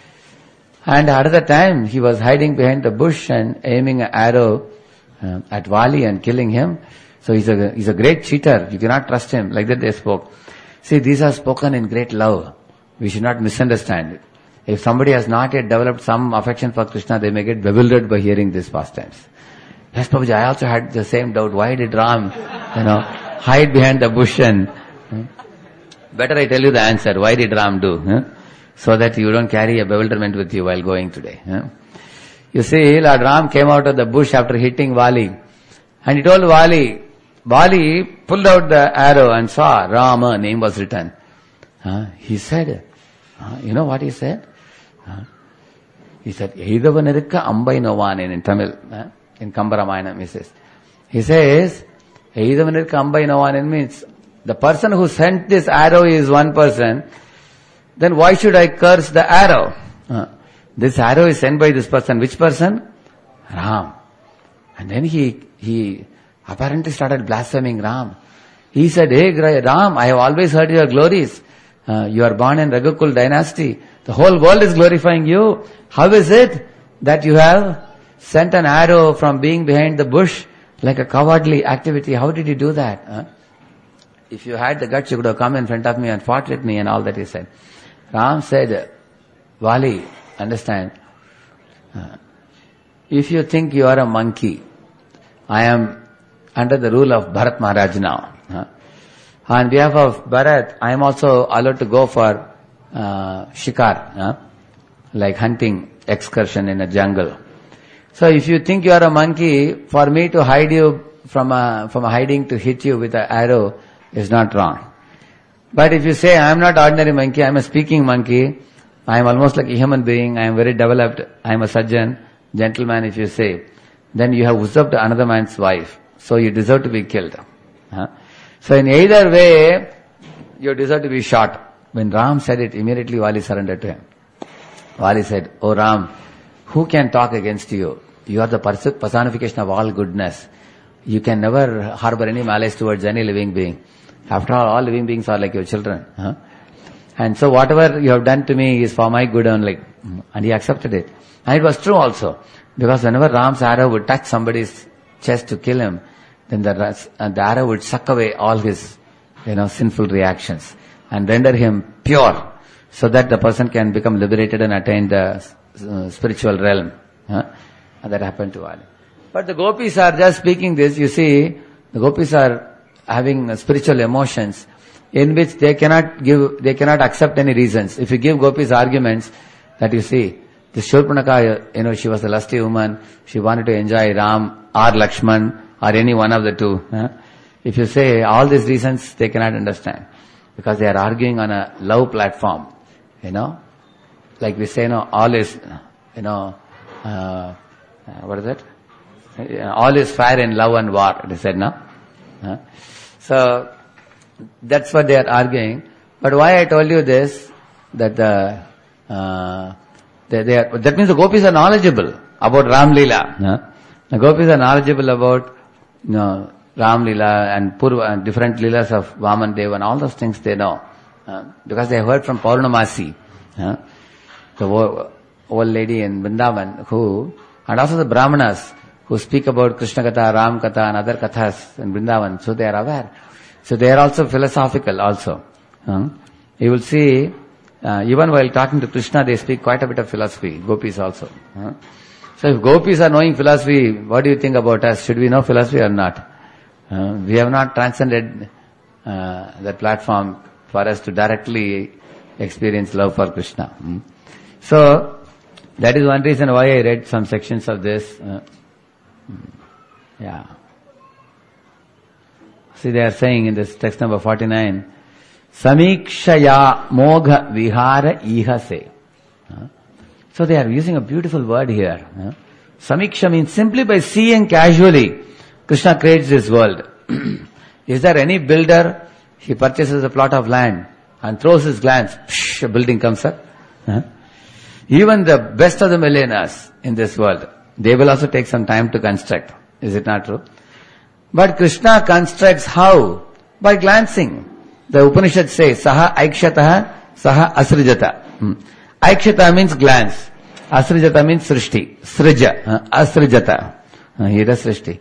and at the time, he was hiding behind the bush and aiming an arrow uh, at Vali and killing him. So he's a, he's a great cheater. You cannot trust him. Like that they spoke. See, these are spoken in great love. We should not misunderstand it. If somebody has not yet developed some affection for Krishna, they may get bewildered by hearing these pastimes. Yes, Prabhuji, I also had the same doubt. Why did Ram, you know, hide behind the bush and... Hmm? Better I tell you the answer. Why did Ram do? Huh? So that you don't carry a bewilderment with you while going today. Huh? You see, Lord Ram came out of the bush after hitting Vali. And he told Vali, Vali pulled out the arrow and saw Rama, name was written. Uh, he said, uh, you know what he said? Uh, he said, Eidavanirka Ambai Novanin in Tamil. Uh, in Kambaramayana he says. He says, Eidavanirka Ambai Novanin means, the person who sent this arrow is one person, then why should I curse the arrow? Uh, this arrow is sent by this person. Which person? Ram. And then he, he apparently started blaspheming Ram. He said, hey Ram, I have always heard your glories. Uh, you are born in Raghukul dynasty. The whole world is glorifying you. How is it that you have sent an arrow from being behind the bush like a cowardly activity? How did you do that? Uh, If you had the guts, you could have come in front of me and fought with me and all that he said. Ram said, Vali, understand, uh, if you think you are a monkey, I am under the rule of Bharat Maharaj now. Uh, on behalf of Bharat, I am also allowed to go for uh, shikar, uh, like hunting excursion in a jungle. So if you think you are a monkey, for me to hide you from a, from a hiding to hit you with an arrow, is not wrong. But if you say, I am not ordinary monkey, I am a speaking monkey, I am almost like a human being, I am very developed, I am a sajjan, gentleman, if you say, then you have usurped another man's wife. So you deserve to be killed. Huh? So in either way, you deserve to be shot. When Ram said it, immediately Vali surrendered to him. Vali said, "O Ram, who can talk against you? You are the personification of all goodness. You can never harbor any malice towards any living being. After all, all living beings are like your children. Huh? And so whatever you have done to me is for my good only." And he accepted it. And it was true also. Because whenever Ram's arrow would touch somebody's chest to kill him, then the, uh, the arrow would suck away all his, you know, sinful reactions and render him pure, so that the person can become liberated and attain the uh, spiritual realm. Huh? And that happened to Ali. But the gopis are just speaking this, you see, the gopis are having uh, spiritual emotions in which they cannot give, they cannot accept any reasons. If you give gopis arguments that you see, this Shurpanaka, you know, she was a lusty woman, she wanted to enjoy Ram or Lakshman or any one of the two. Huh? If you say all these reasons, they cannot understand. Because they are arguing on a love platform, you know. Like we say, you know, all is, you know, uh, uh, what is it? All is fair in love and war, it is said, no? Huh? So, that's what they are arguing. But why I told you this, that the, uh, they, they are, that means the gopis are knowledgeable about Ram Leela. Huh? The gopis are knowledgeable about, you know, Ram Leela and Purva and different Leelas of Vaman Dev and all those things they know. Uh, because they heard from Paurnamasi, uh, the old, old lady in Vrindavan who, and also the Brahmanas who speak about Krishna Katha, Ram Katha and other Kathas in Vrindavan. So they are aware. So they are also philosophical also. Uh, you will see, uh, even while talking to Krishna, they speak quite a bit of philosophy, gopis also. Uh, so if gopis are knowing philosophy, what do you think about us? Should we know philosophy or not? Uh, we have not transcended uh, that platform for us to directly experience love for Krishna. Mm. So, that is one reason why I read some sections of this. Uh, yeah. See, they are saying in this text number forty-nine, Samikshaya mogha vihara ihase. Uh, so they are using a beautiful word here. Uh, Samiksha means simply by seeing casually, Krishna creates this world. Is there any builder, he purchases a plot of land and throws his glance, psh, a building comes up? Huh? Even the best of the millionaires in this world, they will also take some time to construct. Is it not true? But Krishna constructs how? By glancing. The Upanishad says, Saha aikshataha, Saha asrijata. Hmm. Aikshata means glance. Asrijata means srishti. Srija. Huh? Asrijata. Uh, here is srishti.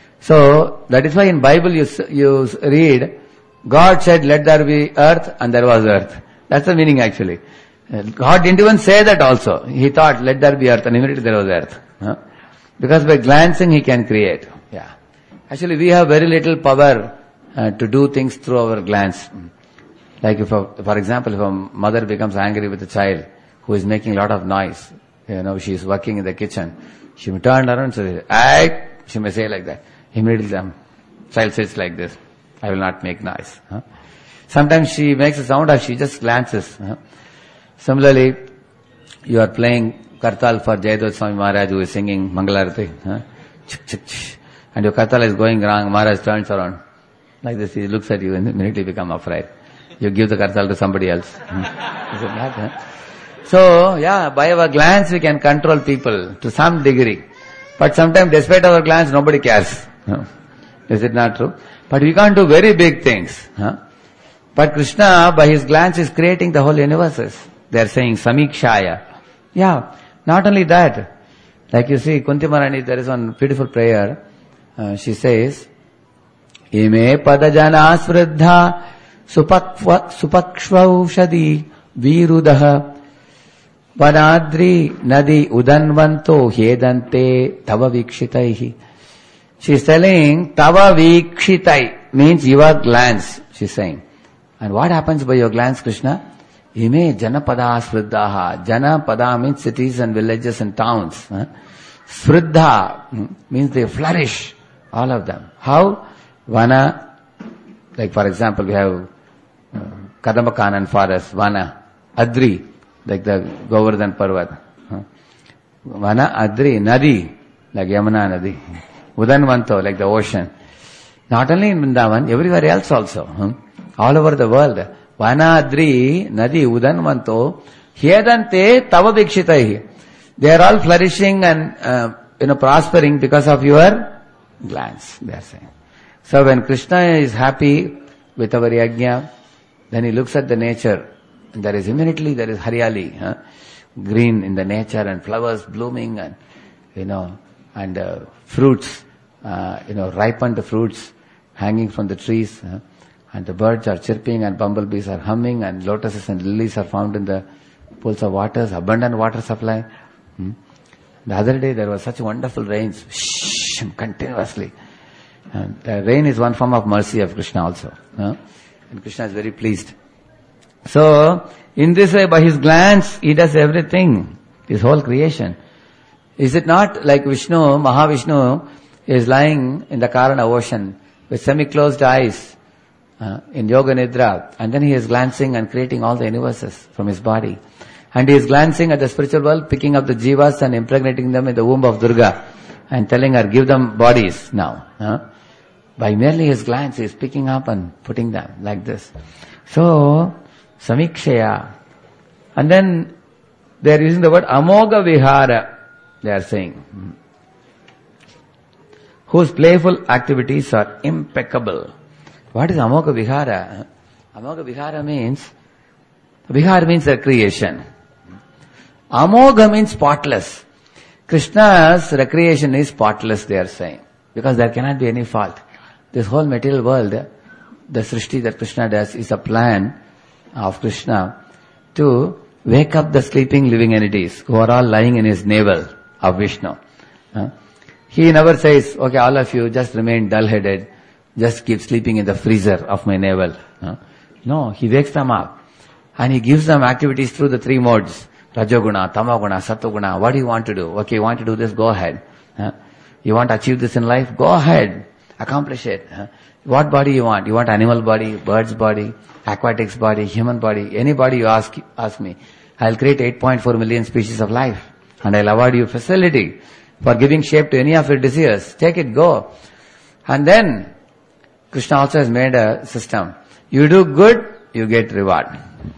So, that is why in Bible you, you read, God said, let there be earth, and there was earth. That's the meaning actually. God didn't even say that also. He thought, let there be earth, and immediately there was earth. Huh? Because by glancing he can create. Yeah. Actually we have very little power uh, to do things through our glance. Like if, a, for example, if a mother becomes angry with a child who is making a lot of noise, you know, she is working in the kitchen, she will turn around and say, "Aye," she may say like that. Immediately the child says like this, "I will not make noise." Huh? Sometimes she makes a sound or she just glances. Huh? Similarly, you are playing Kartal for Jayadeva Swami Maharaj who is singing Mangalarati. Huh? And your Kartal is going wrong, Maharaj turns around. Like this, he looks at you and immediately become afraid. You give the Kartal to somebody else. Is it not? Huh? So, yeah, by our glance we can control people to some degree. But sometimes despite our glance, nobody cares. Huh? Is it not true? But we can't do very big things. Huh? But Krishna, by his glance, is creating the whole universes. They are saying Samikshaya. Yeah, not only that. Like you see, Kunti Maharani, there is one beautiful prayer. Uh, she says, Ime padajana sriddha supakshvaushadi virudaha vanadri nadi udanvanto hedante tava vikshitaihi. She is telling, tava vikshitai means your glance, she is saying. And what happens by your glance, Krishna? Ime janapada sriddhaha. Janapada means cities and villages and towns. Huh? Sriddha means they flourish, all of them. How? Vana, like for example, we have uh, Kadambakanan forest, Vana, Adri, like the Govardhan Parvat. Huh? Vana, Adri, Nadi. like Yamuna Nadi. Udanvanto, like the ocean. Not only in Vrindavan, everywhere else also. Hmm? All over the world. Vanadri, Nadi, Udanvanto, Hyedante Tavabhikshitai. They are all flourishing and uh, you know prospering because of your glance, they are saying. So when Krishna is happy with our yajna, then he looks at the nature, and there is immediately there is haryali, huh? Green in the nature and flowers blooming and you know and uh, fruits, uh, you know ripened fruits hanging from the trees, huh? And the birds are chirping and bumblebees are humming and lotuses and lilies are found in the pools of waters, abundant water supply. Hmm? The other day there was such wonderful rains, shh, continuously. And the rain is one form of mercy of Krishna also. Huh? And Krishna is very pleased. So, in this way, by his glance, he does everything, his whole creation. Is it not like Vishnu, Mahavishnu is lying in the Karana ocean with semi-closed eyes uh, in Yoga Nidra, and then he is glancing and creating all the universes from his body. And he is glancing at the spiritual world, picking up the jivas and impregnating them in the womb of Durga and telling her, give them bodies now. Huh? By merely his glance, he is picking up and putting them like this. So, Samikshaya. And then they are using the word Amoga Vihara, they are saying. Whose playful activities are impeccable. What is Amoga Vihara? Amoga Vihara means, Vihara means the creation. Amogha means spotless. Krishna's recreation is spotless, they are saying. Because there cannot be any fault. This whole material world, the Srishti that Krishna does is a plan of Krishna to wake up the sleeping living entities who are all lying in his navel of Vishnu. Uh, he never says, okay, all of you just remain dull-headed, just keep sleeping in the freezer of my navel. Uh, no, he wakes them up and he gives them activities through the three modes. Rajoguna, Tamaguna, Satoguna. What do you want to do? Okay, you want to do this? Go ahead. Uh, you want to achieve this in life? Go ahead. Accomplish it. Uh, what body you want? You want animal body, bird's body, aquatics body, human body, any body you ask, ask me. I'll create eight point four million species of life. And I'll award you facility for giving shape to any of your desires. Take it, go. And then, Krishna also has made a system. You do good, you get reward.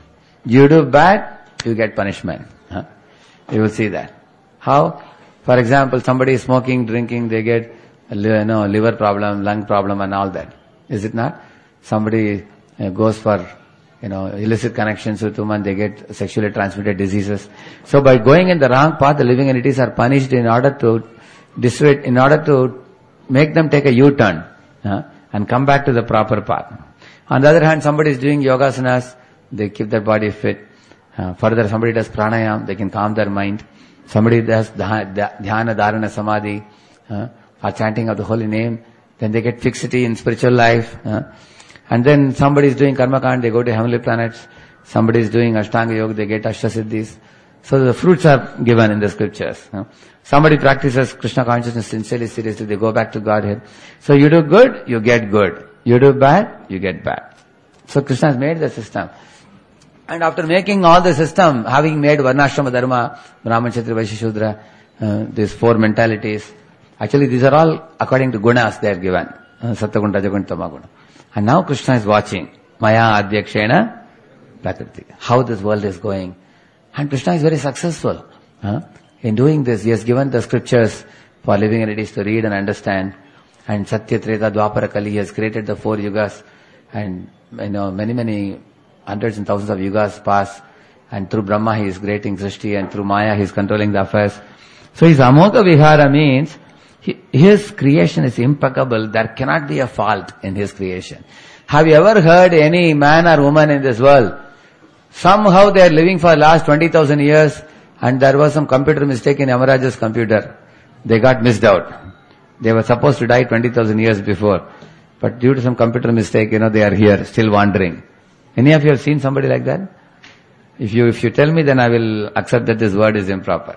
You do bad, you get punishment. Huh? You will see that. How? For example, somebody is smoking, drinking, they get you know, liver problem, lung problem and all that. Is it not? Somebody uh, goes for you know, illicit connections with women, they get sexually transmitted diseases. So by going in the wrong path, the living entities are punished in order to dissuade, in order to make them take a U-turn huh? and come back to the proper path. On the other hand, somebody is doing yogasanas, they keep their body fit. Uh, further, somebody does pranayam, they can calm their mind. Somebody does dhyana, dharana, samadhi, uh, or chanting of the holy name, then they get fixity in spiritual life. Uh, and then somebody is doing karma kand, they go to heavenly planets. Somebody is doing ashtanga yoga, they get ashtasiddhis. So the fruits are given in the scriptures. Uh, somebody practices Krishna consciousness sincerely, seriously, they go back to Godhead. So you do good, you get good. You do bad, you get bad. So Krishna has made the system. And after making all the system, having made Varnashrama Dharma, Brahman, Kshatriya, Vaishya, Shudra, uh, these four mentalities, actually these are all according to gunas they are given. Uh, Sattaguna, Rajaguna, Tamaguna. And now Krishna is watching. Maya Adhyakshena Prakriti. How this world is going. And Krishna is very successful. Uh, in doing this, he has given the scriptures for living entities to read and understand. And Satya, Treta, Dwapara, Kali, he has created the four yugas. And you know, many, many hundreds and thousands of yugas pass, and through Brahma he is creating Srishti, and through Maya he is controlling the affairs. So his Amoga Vihara means he, his creation is impeccable. There cannot be a fault in his creation. Have you ever heard any man or woman in this world? Somehow they are living for the last twenty thousand years, and there was some computer mistake in Yamaraja's computer. They got missed out. They were supposed to die twenty thousand years before. But due to some computer mistake, you know, they are here, still wandering. Any of you have seen somebody like that? If you, if you tell me, then I will accept that this word is improper.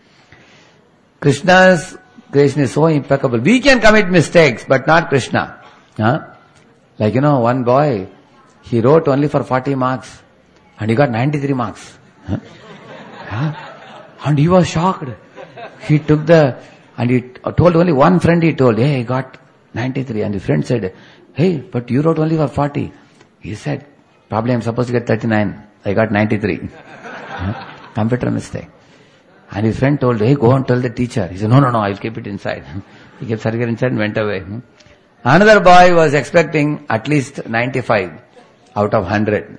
Krishna's creation is so impeccable. We can commit mistakes, but not Krishna. Huh? Like, you know, one boy, he wrote only for forty marks, and he got ninety-three marks. Huh? Huh? And he was shocked. He took the And he told only one friend, he told, hey, I got ninety-three. And the friend said, hey, but you wrote only for forty. He said, probably I'm supposed to get thirty-nine. I got ninety-three. Computer mistake. And his friend told, hey, go and tell the teacher. He said, no, no, no, I'll keep it inside. He kept Sarkar inside and went away. Another boy was expecting at least ninety-five out of one hundred.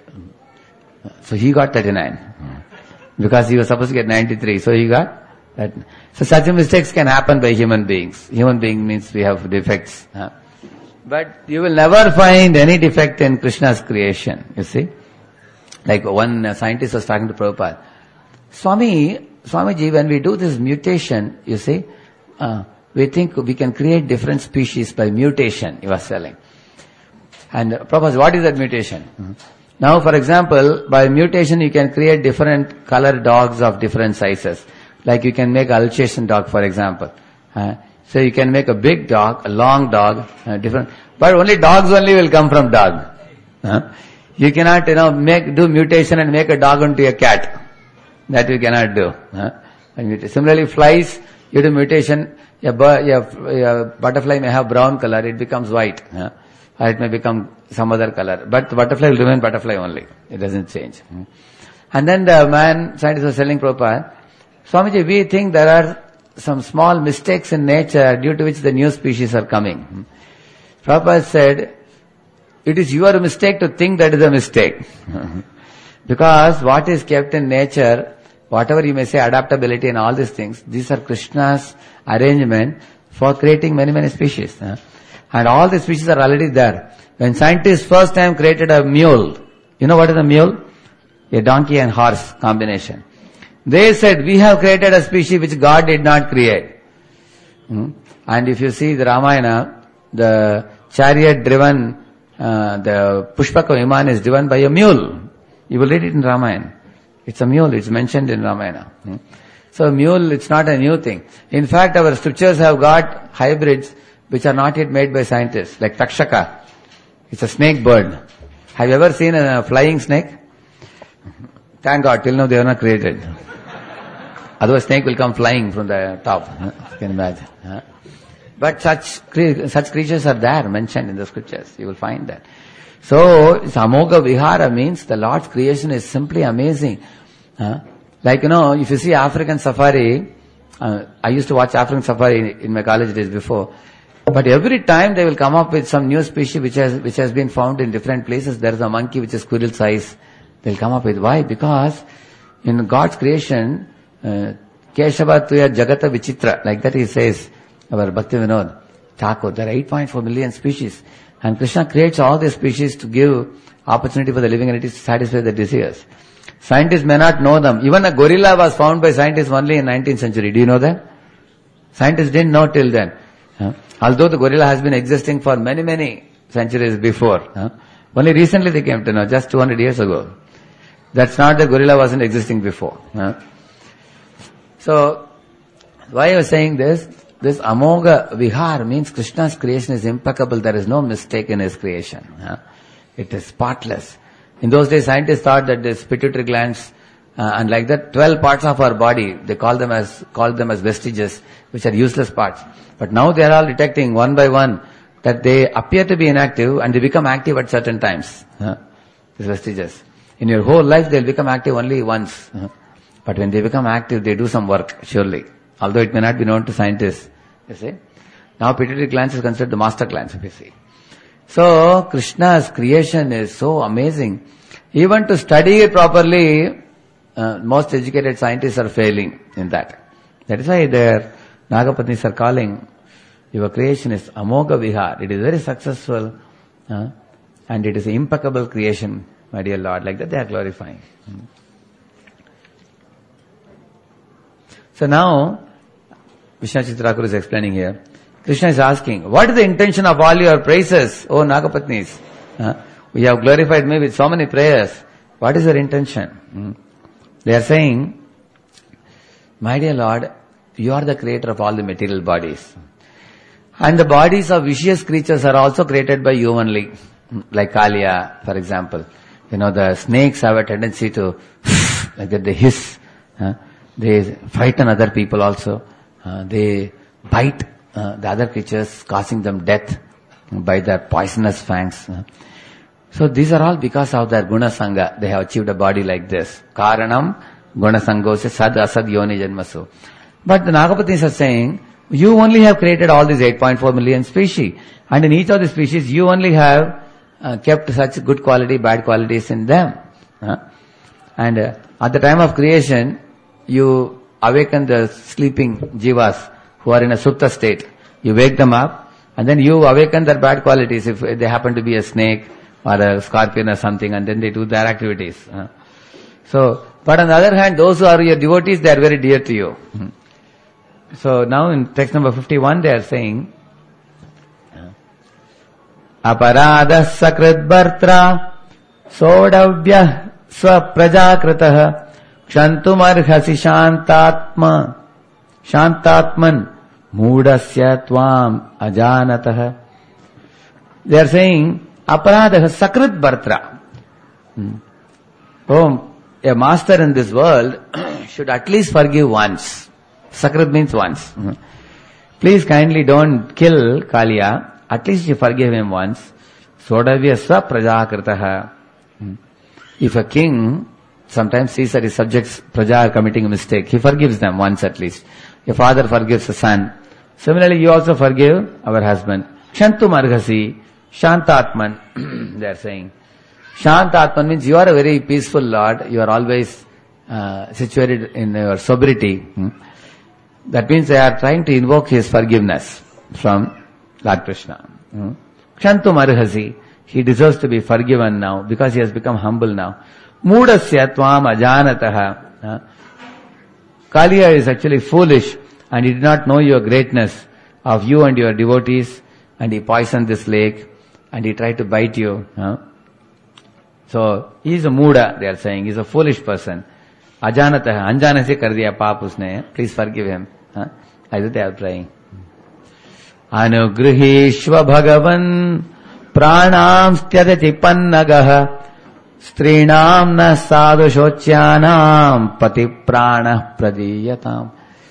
So he got thirty-nine. Because he was supposed to get ninety-three. So he got that. So such mistakes can happen by human beings. Human being means we have defects. But you will never find any defect in Krishna's creation, you see. Like one scientist was talking to Prabhupada. Swami, Swamiji, when we do this mutation, you see, uh, we think we can create different species by mutation, he was telling. And uh, Prabhupada, what is that mutation? Mm-hmm. Now, for example, by mutation you can create different color dogs of different sizes. Like you can make Alsatian dog, for example. Uh, so you can make a big dog, a long dog, uh, different. But only dogs only will come from dog. Uh, you cannot, you know, make do mutation and make a dog into a cat. That you cannot do. Uh, similarly, flies, you do mutation. A, a, a butterfly may have brown color, it becomes white. Uh, or it may become some other color. But the butterfly will remain butterfly only. It doesn't change. Uh. And then the man, scientist was telling Prabhupada, Swamiji, we think there are some small mistakes in nature due to which the new species are coming. Prabhupada said, it is your mistake to think that is a mistake. Because what is kept in nature, whatever you may say, adaptability and all these things, these are Krishna's arrangement for creating many, many species. And all the species are already there. When scientists first time created a mule, you know what is a mule? A donkey and horse combination. They said, we have created a species which God did not create. Hmm? And if you see the Ramayana, the chariot driven, uh, the Pushpaka Viman is driven by a mule. You will read it in Ramayana. It's a mule, it's mentioned in Ramayana. Hmm? So mule, it's not a new thing. In fact, our scriptures have got hybrids which are not yet made by scientists, like Takshaka. It's a snake bird. Have you ever seen a flying snake? Thank God, till now they are not created. Otherwise snake will come flying from the top. You can imagine. But such such creatures are there, mentioned in the scriptures. You will find that. So, Samogha Vihara means the Lord's creation is simply amazing. Uh, like, you know, if you see African safari, uh, I used to watch African safari in my college days before, but every time they will come up with some new species which has which has been found in different places. There is a monkey which is squirrel size. They'll come up with. Why? Because in God's creation, uh, Keshava Tuya Jagata Vichitra, like that he says, our Bhakti Vinod Thakur, there are eight point four million species. And Krishna creates all these species to give opportunity for the living entities to satisfy their desires. Scientists may not know them. Even a gorilla was found by scientists only in nineteenth century. Do you know that? Scientists didn't know till then. Huh? Although the gorilla has been existing for many, many centuries before. Huh? Only recently they came to know, just two hundred years ago. That's not that gorilla wasn't existing before. Huh? So, why I was saying this? This Amogha Vihar means Krishna's creation is impeccable. There is no mistake in his creation. Huh? It is spotless. In those days, scientists thought that the pituitary glands uh, and like that, twelve parts of our body, they call them as called them as vestiges, which are useless parts. But now they are all detecting one by one that they appear to be inactive and they become active at certain times. Huh? These vestiges. In your whole life, they'll become active only once. Huh? But when they become active, they do some work, surely. Although it may not be known to scientists. You see? Now pituitary glands is considered the master glands, if you see. So, Krishna's creation is so amazing. Even to study it properly, uh, most educated scientists are failing in that. That is why their Nagapatnis are calling, your creation is Amogha Vihar. It is very successful, uh, and it is an impeccable creation, my dear Lord. Like that they are glorifying. Hmm. So now, Vishwanath Thakur is explaining here. Krishna is asking, what is the intention of all your praises, O Nagapatnis? Uh, we have glorified me with so many prayers. What is your intention? Hmm. They are saying, my dear Lord, you are the creator of all the material bodies. And the bodies of vicious creatures are also created by you only. Like Kaliya, for example. You know, the snakes have a tendency to, like that they hiss. Uh, they frighten other people also. Uh, they bite uh, the other creatures, causing them death by their poisonous fangs. So these are all because of their guna sangha. They have achieved a body like this. Karanam guna sangosya sad asad yoni janmasu. But the Nagapatis are saying, you only have created all these eight point four million species. And in each of the species, you only have uh, kept such good quality, bad qualities in them. Huh? And uh, at the time of creation, you awaken the sleeping jivas who are in a supta state. You wake them up, and then you awaken their bad qualities if they happen to be a snake or a scorpion or something, and then they do their activities. Huh? So, but on the other hand, those who are your devotees, they are very dear to you. Hmm. So now in text number fifty-one, they are saying, Aparada sakrit bartra sodavya swaprajakritah kshantumarhasi shantatma shantatman mudasya tvam ajanatah. They are saying, Aparada sakrit bartra. Hmm. Oh, a master in this world should at least forgive once. Sakrit means once. Mm-hmm. Please kindly don't kill Kaliya. At least you forgive him once. Sodavya swa prajakritah. Mm-hmm. If a king sometimes sees that his subjects, praja, are committing a mistake, he forgives them once at least. Your father forgives a son. Similarly, you also forgive our husband. Kshantum arghasi, shantatman. They are saying. Shantatman means you are a very peaceful Lord. You are always uh, situated in your sobriety. Hmm? That means they are trying to invoke his forgiveness from Lord Krishna. Kshantum arhasi. He deserves to be forgiven now because he has become humble now. Mudasya tvam ajanataha. Kaliya is actually foolish and he did not know your greatness of you and your devotees, and he poisoned this lake and he tried to bite you. So he is a muda, they are saying. He is a foolish person. Ajanatah, anjana se kar diya paap usne. Please forgive him. Huh? Like that they are praying. Anugrihishva bhagavan pranam styadati pannagah strinam na sadhu shochyanam pati prana pradiyatam.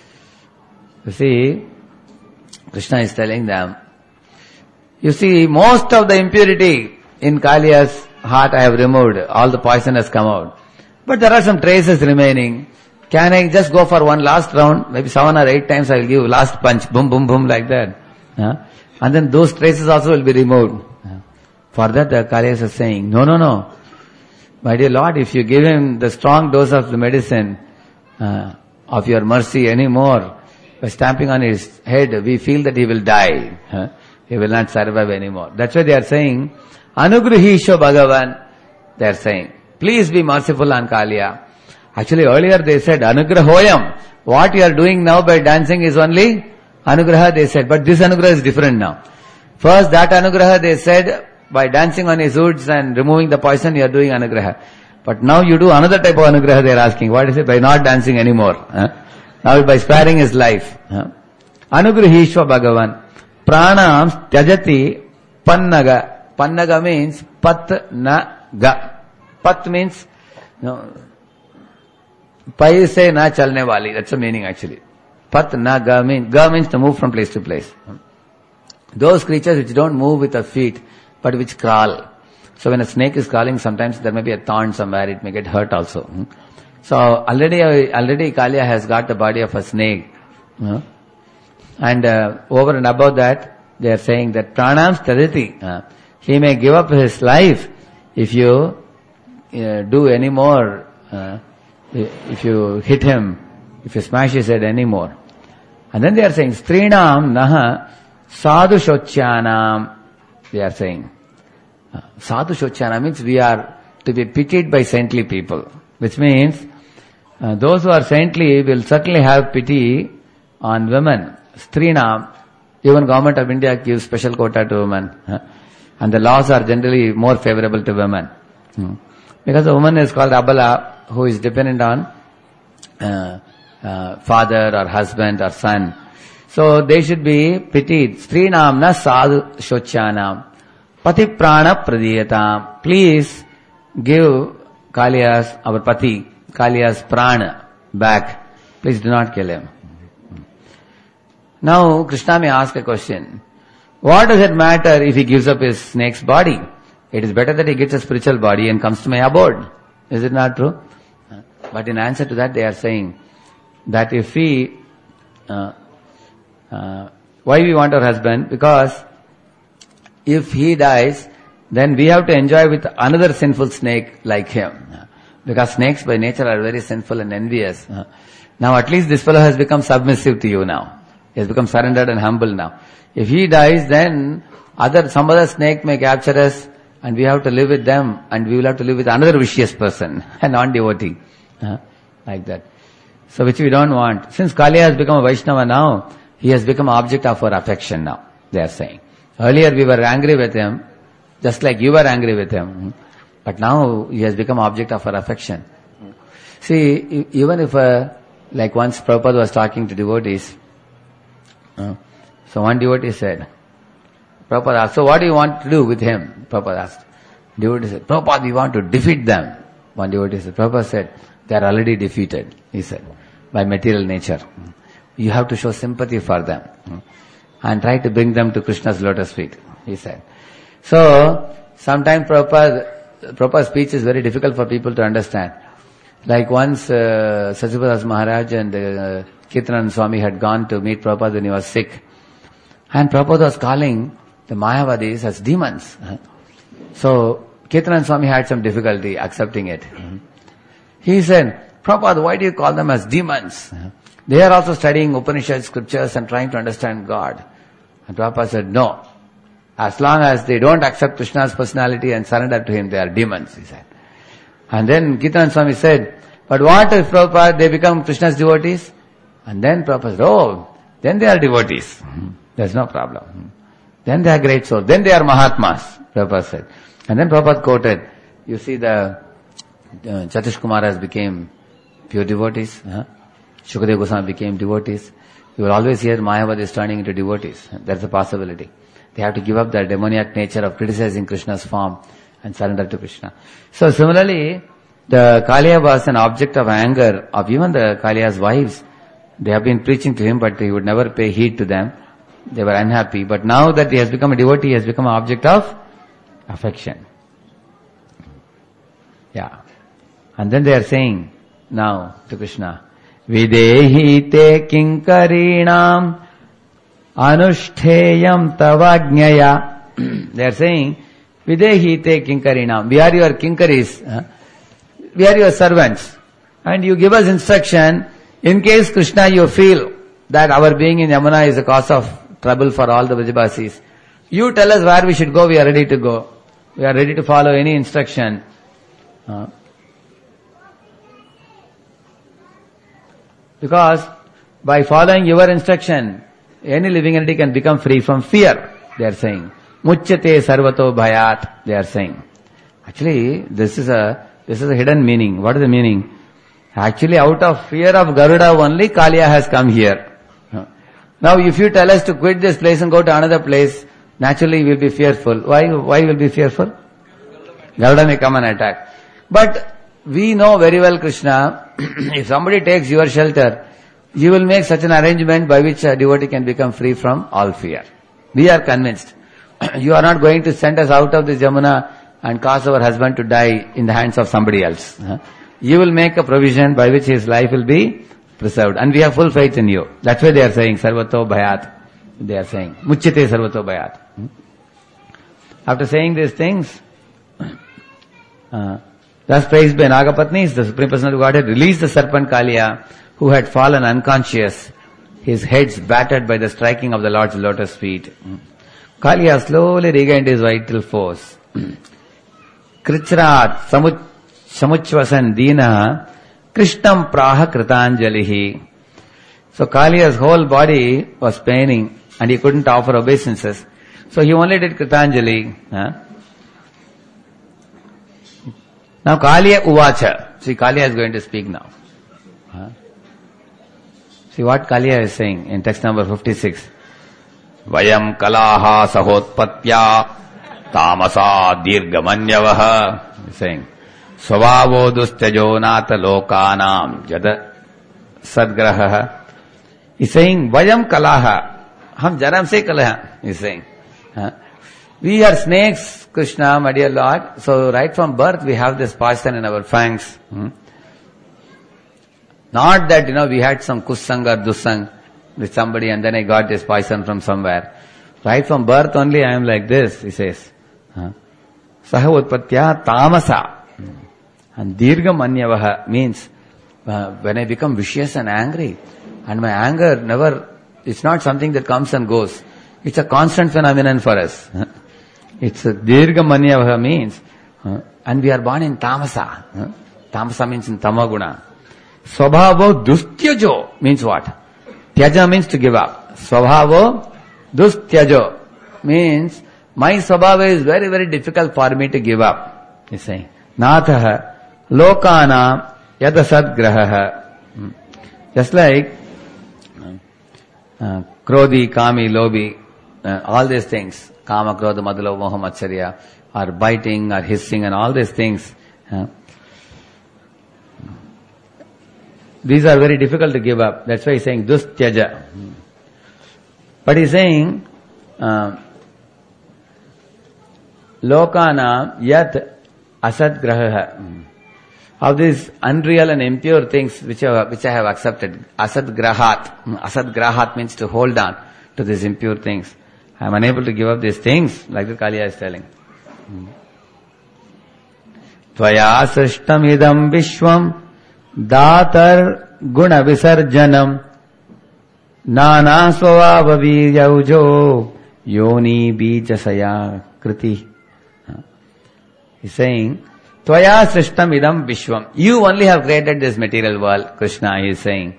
You see, Krishna is telling them, you see, most of the impurity in Kaliya's heart I have removed. All the poison has come out. But there are some traces remaining. Can I just go for one last round? Maybe seven or eight times I will give last punch. Boom, boom, boom, like that. Huh? And then those traces also will be removed. Huh? For that the Kaliya is saying, no, no, no. My dear Lord, if you give him the strong dose of the medicine uh, of your mercy anymore, by stamping on his head, we feel that he will die. Huh? He will not survive anymore. That's why they are saying, Anugrahisho Bhagavan. They are saying, please be merciful on Kaliya. Actually, earlier they said, Anugrahoyam. What you are doing now by dancing is only Anugraha, they said. But this Anugraha is different now. First, that Anugraha, they said, by dancing on his hoods and removing the poison, you are doing Anugraha. But now you do another type of Anugraha, they are asking. What is it? By not dancing anymore. Huh? Now by sparing his life. Huh? Anugrahishva Bhagavan. Pranam tyajati pannaga. Pannaga means pat na ga. Pat means, no, pai se na chalne wali. That's the meaning actually. Pat na ga means, ga means to move from place to place. Those creatures which don't move with their feet, but which crawl. So when a snake is crawling, sometimes there may be a thorn somewhere, it may get hurt also. So already, already Kaliya has got the body of a snake. And uh, over and above that, they are saying that pranam staditi. Uh, he may give up his life if you uh, do any more, uh, if you hit him, if you smash his head anymore. And then they are saying, strinam naha sadhu shochyanam. They are saying, uh, sadhu shochyanam means we are to be pitied by saintly people. Which means, uh, those who are saintly will certainly have pity on women. Strinam, even Government of India gives special quota to women. Huh? And the laws are generally more favorable to women. Hmm. Because a woman is called Abala, who is dependent on uh, uh, father or husband or son. So they should be pitied. Strinam na sadhu shochyanam. Pati prana pradiyatam. Please give Kaliya's, our Pati, Kaliya's prana back. Please do not kill him. Now Krishna may ask a question. What does it matter if he gives up his snake's body? It is better that he gets a spiritual body and comes to my abode. Is it not true? But in answer to that, they are saying that if we, uh, uh, why we want our husband? Because if he dies, then we have to enjoy with another sinful snake like him. Because snakes by nature are very sinful and envious. Now at least this fellow has become submissive to you now. He has become surrendered and humble now. If he dies, then other some other snake may capture us and we have to live with them and we will have to live with another vicious person, a non-devotee. Uh, like that. So which we don't want. Since Kaliya has become a Vaishnava now, he has become an object of our affection now, they are saying. Earlier we were angry with him, just like you were angry with him. But now he has become object of our affection. See, even if, uh, like once Prabhupada was talking to devotees, uh, so one devotee said, Prabhupada asked, so what do you want to do with him? Prabhupada asked. Devotee said, Prabhupada, we want to defeat them. One devotee said, Prabhupada said, they are already defeated, he said, by material nature. You have to show sympathy for them and try to bring them to Krishna's lotus feet, he said. So, sometimes Prabhupada, Prabhupada's speech is very difficult for people to understand. Like once uh, Sachidadas Maharaj and uh, Kirtanand Swami had gone to meet Prabhupada when he was sick. And Prabhupada was calling the Mayavadis as demons. So, Kirtanand Swami had some difficulty accepting it. He said, Prabhupada, why do you call them as demons? They are also studying Upanishad scriptures and trying to understand God. And Prabhupada said, no. As long as they don't accept Krishna's personality and surrender to him, they are demons, he said. And then Kirtanand Swami said, but what if Prabhupada, they become Krishna's devotees? And then Prabhupada said, oh, then they are devotees. There's no problem. Then they are great souls. Then they are Mahatmas, Prabhupada said. And then Prabhupada quoted, you see the uh, Chatush Kumaras became pure devotees. Huh? Shukadeva Goswami became devotees. You will always hear Mayavadis turning into devotees. That's a possibility. They have to give up their demoniac nature of criticizing Krishna's form and surrender to Krishna. So similarly, the Kaliya was an object of anger of even the Kaliya's wives. They have been preaching to him, but he would never pay heed to them. They were unhappy. But now that he has become a devotee, he has become an object of affection. Yeah. And then they are saying now to Krishna, Videhi te kinkarinam Anushteyam tavajnaya. They are saying, Videhi te kinkarinam. We are your kinkaris. Huh? We are your servants. And you give us instruction, in case Krishna you feel that our being in Yamuna is a cause of trouble for all the Vrajabasis. You tell us where we should go, we are ready to go. We are ready to follow any instruction. Huh? Because by following your instruction, any living entity can become free from fear, they are saying. Muchyate sarvato bhayat, they are saying. Actually, this is a, this is a hidden meaning. What is the meaning? Actually, out of fear of Garuda only, Kaliya has come here. Now, if you tell us to quit this place and go to another place, naturally we will be fearful. Why, why will be fearful? Garuda may come and attack. But we know very well, Krishna, if somebody takes your shelter, you will make such an arrangement by which a devotee can become free from all fear. We are convinced. You are not going to send us out of this Yamuna and cause our husband to die in the hands of somebody else. You will make a provision by which his life will be preserved. And we have full faith in you. That's why they are saying, Sarvato Bhayat. They are saying, Muchyate Sarvato Bhayat. After saying these things, uh, thus praised by Nagapatnis, the Supreme Personality of Godhead released the serpent Kaliya, who had fallen unconscious, his heads battered by the striking of the Lord's lotus feet. Kaliya slowly regained his vital force. Krichrat samuchvasan dina krishnam praha kritanjalihi. So Kaliya's whole body was paining and he couldn't offer obeisances. So he only did kritanjali. Huh? Now Kaliya uvacha. See, Kaliya is going to speak now. Huh? See what Kaliya is saying in text number fifty-six. Vayam kalaha sahotpatya tamasa dirgamanyavaha. He's saying, Svavo dustajo nata lokanam jada sadgraha. He's saying, Vayam kalaha. Hum jaram se kala, he is saying. Huh? We are snakes, Krishna, my dear Lord. So right from birth we have this poison in our fangs. Hmm? Not that, you know, we had some kussang or dussang with somebody and then I got this poison from somewhere. Right from birth only I am like this, he says. Saha utpatya tamasa. And dirgham anyavaha means uh, when I become vicious and angry, and my anger never, it's not something that comes and goes. It's a constant phenomenon for us. It's a dirgham anyavaha means, uh, and we are born in tamasa. Uh, tamasa means in tamaguna. Swabhavo dustyajo means what? Tyaja means to give up. Swabhavo dustyajo means my swabhava is very, very difficult for me to give up. He's saying, Nathaha lokana yadasad grahaha. Just like uh, Krodhi, Kami, Lobi, uh, all these things, Kama, Krodha, Madhula, Moha, Matsarya, are biting, are hissing and all these things. Uh, These are very difficult to give up. That's why he's saying dustyaja. But he's saying uh, lokana yat asad grahaha. Of these unreal and impure things which I, which I have accepted. Asad grahat. Asad grahat means to hold on to these impure things. I am unable to give up these things, like the Kaliya is telling. Tvaya srishtam idam vishwam Datar guna visarjanam Nana swabhava viryajo Yoni bijasaya kriti. He's saying, Tvaya srishtam idam vishwam. You only have created this material world, Krishna, he is saying.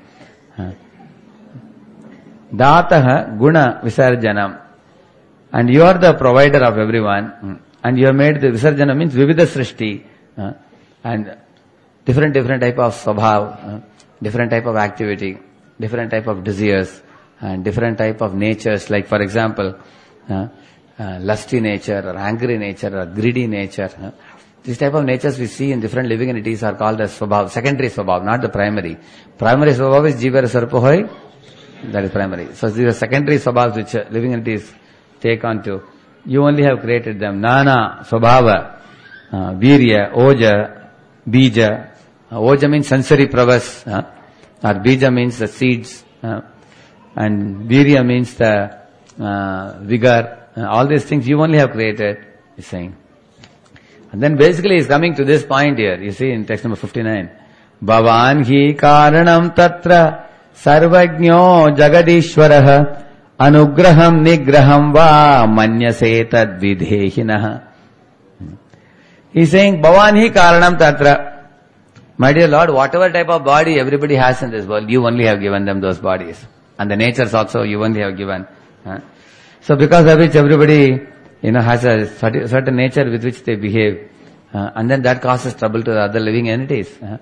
Dataha guna visarjanam. And you are the provider of everyone. And you have made the visarjanam means vividha srishti. And different, different type of swabhav, uh, different type of activity, different type of desires, and different type of natures, like for example, uh, uh, lusty nature, or angry nature, or greedy nature. Uh, these type of natures we see in different living entities are called as swabhav, secondary swabhav, not the primary. Primary swabhav is jivara sarpohoi, that is primary. So these are secondary swabhavs which uh, living entities take on to. You only have created them. Nana, swabhava, uh, virya, oja, bija. Uh, Oja means sensory prowess, uh, or Bija means the seeds, uh, and Virya means the uh, vigor. Uh, all these things you only have created, he's saying. And then basically he's coming to this point here, you see in text number fifty-nine. Bhavan hi karanam tatra sarvajño jagadishwaraha anugraham nigraham va manyase tad vidhehinaha. He's saying, Bhavan hi karanam tatra. My dear Lord, whatever type of body everybody has in this world, you only have given them those bodies. And the natures also you only have given. Huh? So because of which everybody, you know, has a certain nature with which they behave. Uh, and then that causes trouble to the other living entities. Uh,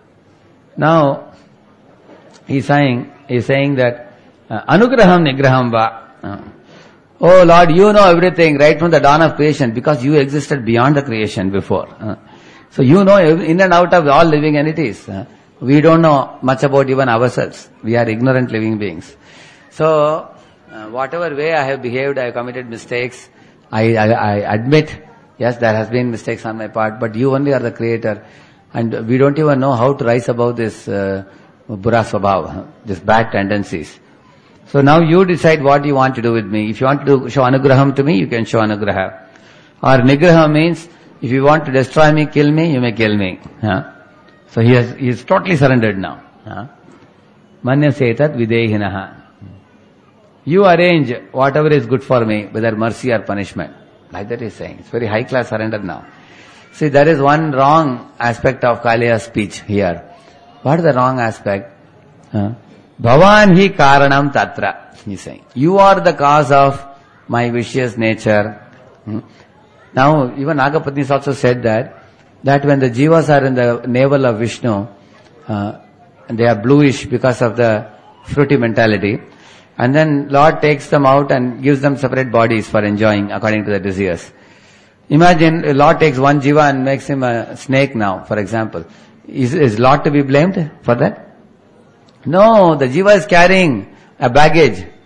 now, he's saying, he's saying that, uh, Anugraham nigraham va. Uh, oh Lord, you know everything right from the dawn of creation because you existed beyond the creation before. Uh, So you know in and out of all living entities. Uh, we don't know much about even ourselves. We are ignorant living beings. So, uh, whatever way I have behaved, I have committed mistakes. I, I, I admit, yes, there has been mistakes on my part, but you only are the creator. And we don't even know how to rise above this uh, bura swabhav, these bad tendencies. So now you decide what you want to do with me. If you want to do, show anugraham to me, you can show anugraha. Or nigraha means, if you want to destroy me, kill me, you may kill me. Huh? So he has, he is totally surrendered now. Manyasetat videhinaha. You arrange whatever is good for me, whether mercy or punishment. Like that he is saying. It's very high class surrender now. See, there is one wrong aspect of Kaliya's speech here. What is the wrong aspect? Huh? Bhavan hi karanam tatra. He is saying. You are the cause of my vicious nature. Hmm? Now, even Nagapatnis also said that, that when the jivas are in the navel of Vishnu, uh, they are bluish because of the fruity mentality, and then Lord takes them out and gives them separate bodies for enjoying according to the desires. Imagine Lord takes one jiva and makes him a snake now, for example. Is, is Lord to be blamed for that? No, the jiva is carrying a baggage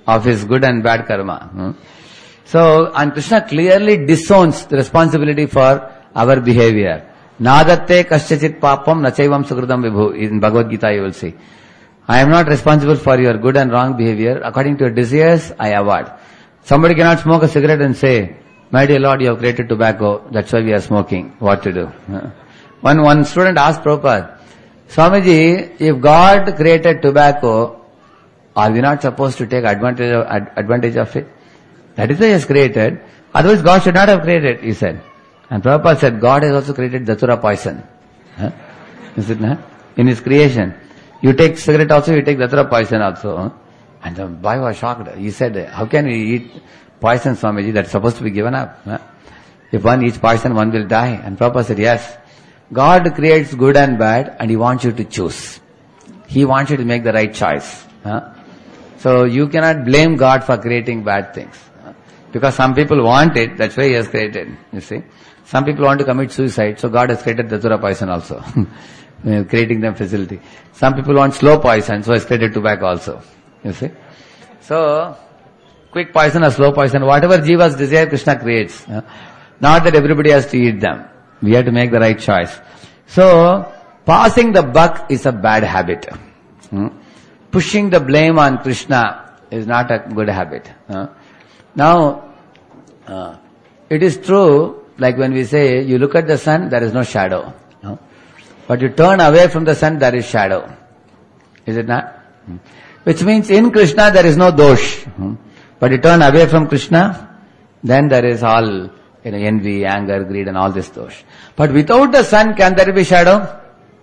of his good and bad karma. Hmm? So, and Krishna clearly disowns the responsibility for our behavior. Nadatte kasyachit papam nachaivam sukridam vibhu. In Bhagavad Gita you will see. I am not responsible for your good and wrong behavior. According to your desires, I avoid. Somebody cannot smoke a cigarette and say, my dear Lord, you have created tobacco, that's why we are smoking. What to do? One, one student asked Prabhupada, Swamiji, if God created tobacco, are we not supposed to take advantage of, ad, advantage of it? That is why he has created. Otherwise God should not have created, he said. And Prabhupada said, God has also created Datura poison. Huh? Is it not? In his creation. You take cigarette also, you take Datura poison also. Huh? And the boy was shocked. He said, how can we eat poison, Swamiji, that's supposed to be given up? Huh? If one eats poison, one will die. And Prabhupada said, yes. God creates good and bad and He wants you to choose. He wants you to make the right choice. Huh? So you cannot blame God for creating bad things. Huh? Because some people want it, that's why He has created. You see? Some people want to commit suicide, so God has created Datura poison also. Creating them facility. Some people want slow poison, so He has created tobacco also. You see? So, quick poison or slow poison, whatever jivas desire, Krishna creates. Huh? Not that everybody has to eat them. We have to make the right choice. So, passing the buck is a bad habit. Hmm? Pushing the blame on Krishna is not a good habit. Huh? Now, uh, it is true, like when we say, you look at the sun, there is no shadow. Huh? But you turn away from the sun, there is shadow. Is it not? Hmm. Which means in Krishna there is no dosh. Hmm. But you turn away from Krishna, then there is all, you know, envy, anger, greed and all this dosh. But without the sun, can there be shadow?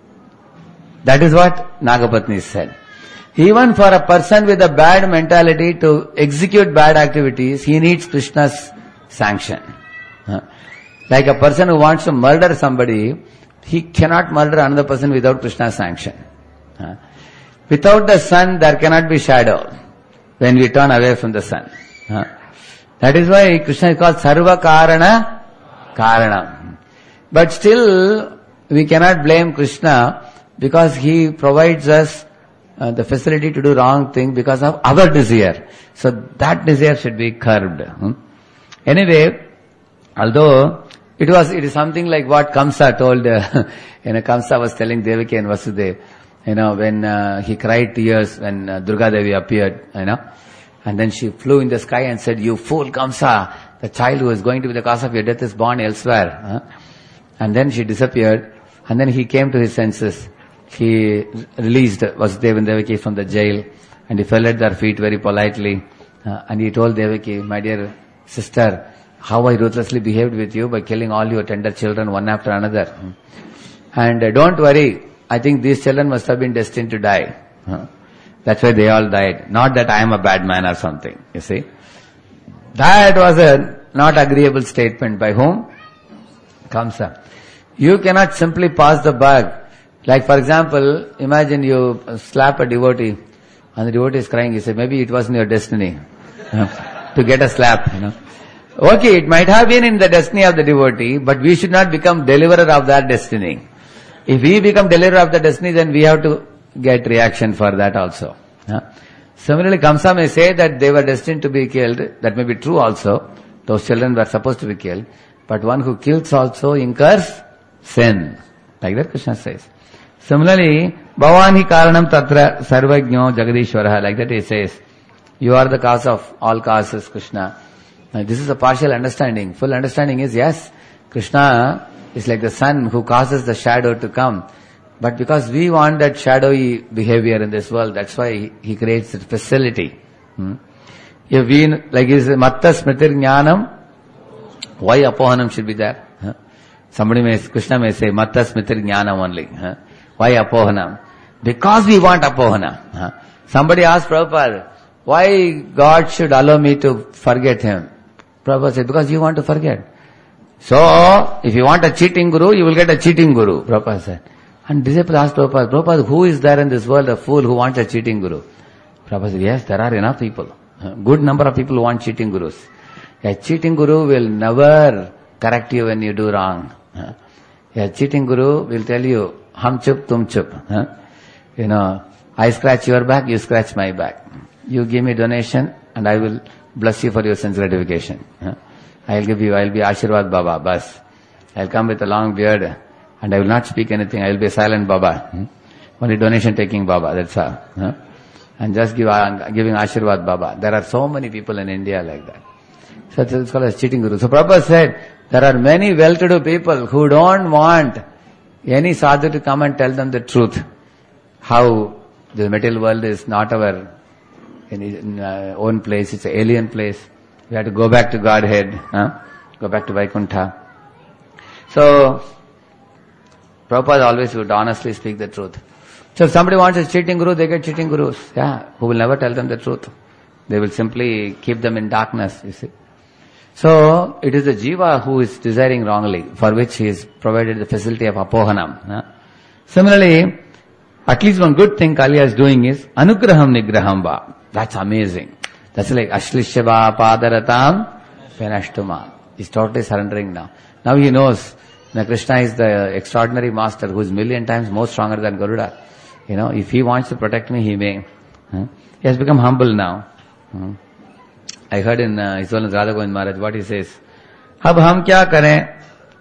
That is what Nagapatni said. Even for a person with a bad mentality to execute bad activities, he needs Krishna's sanction. Huh? Like a person who wants to murder somebody, he cannot murder another person without Krishna's sanction. Huh? Without the sun, there cannot be shadow when we turn away from the sun. Huh? That is why Krishna is called Sarva Karana Karanam. But still, we cannot blame Krishna because He provides us uh, the facility to do wrong thing because of our desire. So that desire should be curbed. Hmm? Anyway, although it was, it is something like what Kamsa told, uh, you know, Kamsa was telling Devaki and Vasudeva, you know, when uh, he cried tears when uh, Durga Devi appeared, you know, and then she flew in the sky and said, you fool Kamsa, the child who is going to be the cause of your death is born elsewhere. Huh? And then she disappeared, and then he came to his senses. He released Vasudeva and Devaki from the jail, and he fell at their feet very politely, uh, and he told Devaki, my dear sister, how I ruthlessly behaved with you by killing all your tender children one after another. And uh, don't worry, I think these children must have been destined to die. Huh? That's why they all died. Not that I am a bad man or something, you see. That was a not agreeable statement by whom? Kamsa. You cannot simply pass the buck. Like for example, imagine you slap a devotee and the devotee is crying. You say, maybe it wasn't your destiny to get a slap, you know. Okay, it might have been in the destiny of the devotee, but we should not become deliverer of that destiny. If we become deliverer of the destiny, then we have to get reaction for that also. Huh? Similarly, Kamsa may say that they were destined to be killed. That may be true also. Those children were supposed to be killed. But one who kills also incurs sin. Like that Krishna says. Similarly, Bhavani Karanam Tatra Sarvajño Jagadishwaraha. Like that he says, you are the cause of all causes, Krishna. Now, this is a partial understanding. Full understanding is, yes, Krishna is like the sun who causes the shadow to come. But because we want that shadowy behavior in this world, that's why he, he creates that facility. Hmm? If we, like his Matta Smritir Jnanam, why Apohanam should be there? Huh? Somebody may, Krishna may say, Matta Smritir Jnanam only. Huh? Why Apohanam? Because we want Apohana. Huh? Somebody asked Prabhupada, why God should allow me to forget Him? Prabhupada said, because you want to forget. So, if you want a cheating guru, you will get a cheating guru, Prabhupada said. And disciple asked Prabhupada, Prabhupada, who is there in this world, a fool who wants a cheating guru? Prabhupada said, yes, there are enough people. A good number of people who want cheating gurus. A cheating guru will never correct you when you do wrong. A cheating guru will tell you, hum chup, tum chup. You know, I scratch your back, you scratch my back. you give me donation and I will bless you for your sense gratification. Huh? I'll give you, I'll be Ashirwad Baba, bas. I'll come with a long beard and I will not speak anything. I will be a silent Baba. Hmm? Only donation taking Baba, that's all. Huh? And just give, uh, giving Ashirwad Baba. There are so many people in India like that. So it's called as cheating guru. So Prabhupada said, there are many well-to-do people who don't want any sadhu to come and tell them the truth. How the material world is not our in, in, uh, own place, it's an alien place. We have to go back to Godhead, huh? Go back to Vaikuntha. So, Prabhupada always would honestly speak the truth. So if somebody wants a cheating guru, they get cheating gurus, yeah, who will never tell them the truth. They will simply keep them in darkness, you see. So, it is the jiva who is desiring wrongly, for which he is provided the facility of apohanam. Huh? Similarly, at least one good thing Kaliya is doing is anugraham nigraham va. That's amazing. That's like ashlishava padaratam penashtuma. He's totally surrendering now. Now he knows that Krishna is the extraordinary master who is million times more stronger than Garuda. You know, if he wants to protect me, he may. Huh? He has become humble now. Huh? I heard in uh, His Holiness Radha Govind Maharaj what he says. अब हम क्या करें?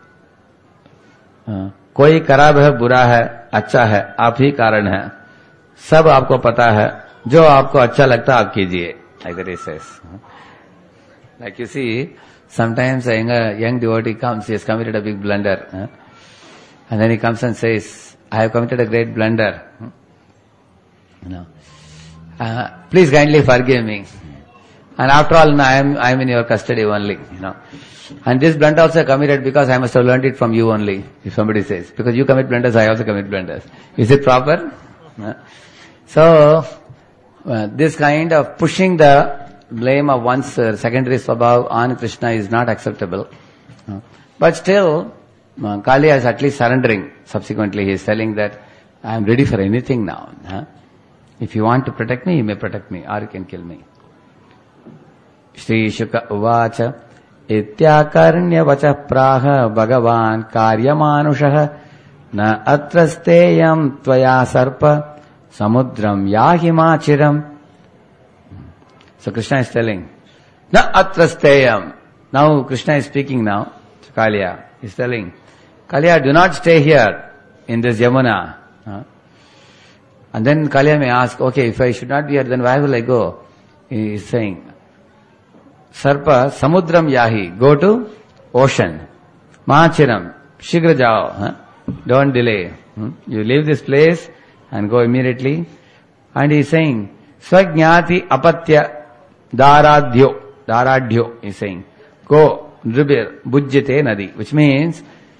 कोई खराब है, बुरा है, अच्छा है, आप ही कारण है. सब आपको पता है. जो आपको अच्छा लगता आप कीजिए. Like that he says. Like you see, sometimes a young, a young devotee comes, he has committed a big blunder. Huh? And then he comes and says, I have committed a great blunder. You know, uh, please kindly forgive me. And after all, I am, I am in your custody only, you know. And this blunder also committed because I must have learned it from you only, if somebody says. Because you commit blunders, I also commit blunders. Is it proper? Uh, so, uh, this kind of pushing the blame of one's uh, secondary swabhav on Krishna is not acceptable. Uh, but still, uh, Kaliya is at least surrendering. Subsequently, he is telling that, I am ready for anything now. Huh? If you want to protect me, you may protect me, or you can kill me. Shri Shuka Uvacha Ityakarnya Vacha Praha Bhagavan Karyamanushaha Na Atrasteyam Tvaya Sarpa Samudram Yahimachiram. So Krishna is telling, Na Atrasteyam. Now Krishna is speaking now to Kaliya. He is telling, Kaliya, do not stay here in this Yamuna. Huh? And then Kaliya may ask, okay, if I should not be here, then where will I go? He is saying, Sarpa, Samudram Yahi, go to ocean. Machiram, Shigra jao, huh? Don't delay. Hmm? You leave this place and go immediately. And he is saying, Swajñati apatya daradhyo, daradhyo, he is saying, go, nribir, bujjate nadi, which means,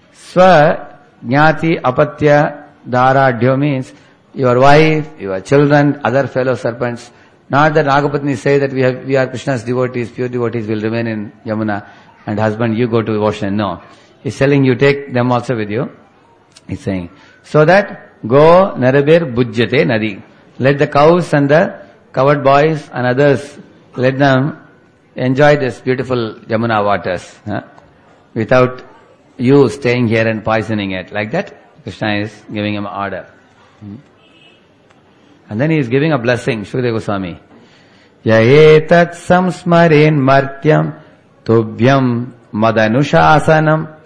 Swajñati apatya daradhyo means, your wife, your children, other fellow serpents. Not that Nagapatni say that we have, we are Krishna's devotees, pure devotees will remain in Yamuna, and husband, you go to the ocean. No. He's telling you take them also with you. He's saying, so that go narabir bujjate nadi. Let the cows and the covered boys and others, let them enjoy this beautiful Yamuna waters, huh? Without you staying here and poisoning it. Like that, Krishna is giving him order. Hmm? And then he is giving a blessing, Shukadeva Goswami. Yaetat samsmarin martyam tubhyam madanushasanam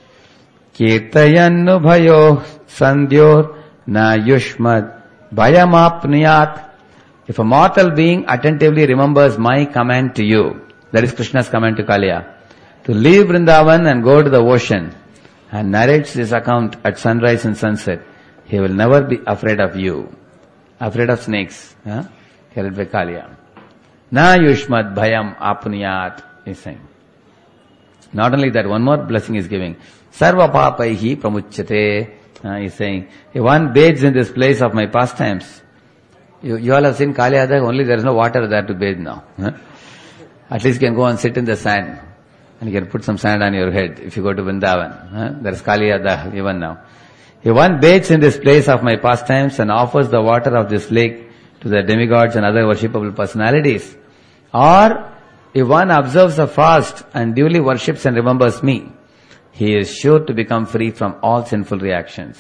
kirtayannu bhayo sandhyor na yushmad bhayamapniyat. If a mortal being attentively remembers my command to you, that is Krishna's command to Kaliya, to leave Vrindavan and go to the ocean, and narrates this account at sunrise and sunset, he will never be afraid of you. Afraid of snakes, huh? Carried by Kaliya. Na yushmad bhayam apniyat, is saying. Not only that, one more blessing is giving. Sarva papaihi pramuchyate, uh, is saying. If one bathes in this place of my pastimes, you, you all have seen Kaliya, only there is no water there to bathe now. Huh? At least you can go and sit in the sand, and you can put some sand on your head if you go to Vrindavan. Huh? There is Kaliya even now. If one bathes in this place of my pastimes and offers the water of this lake to the demigods and other worshipable personalities, or if one observes a fast and duly worships and remembers me, he is sure to become free from all sinful reactions.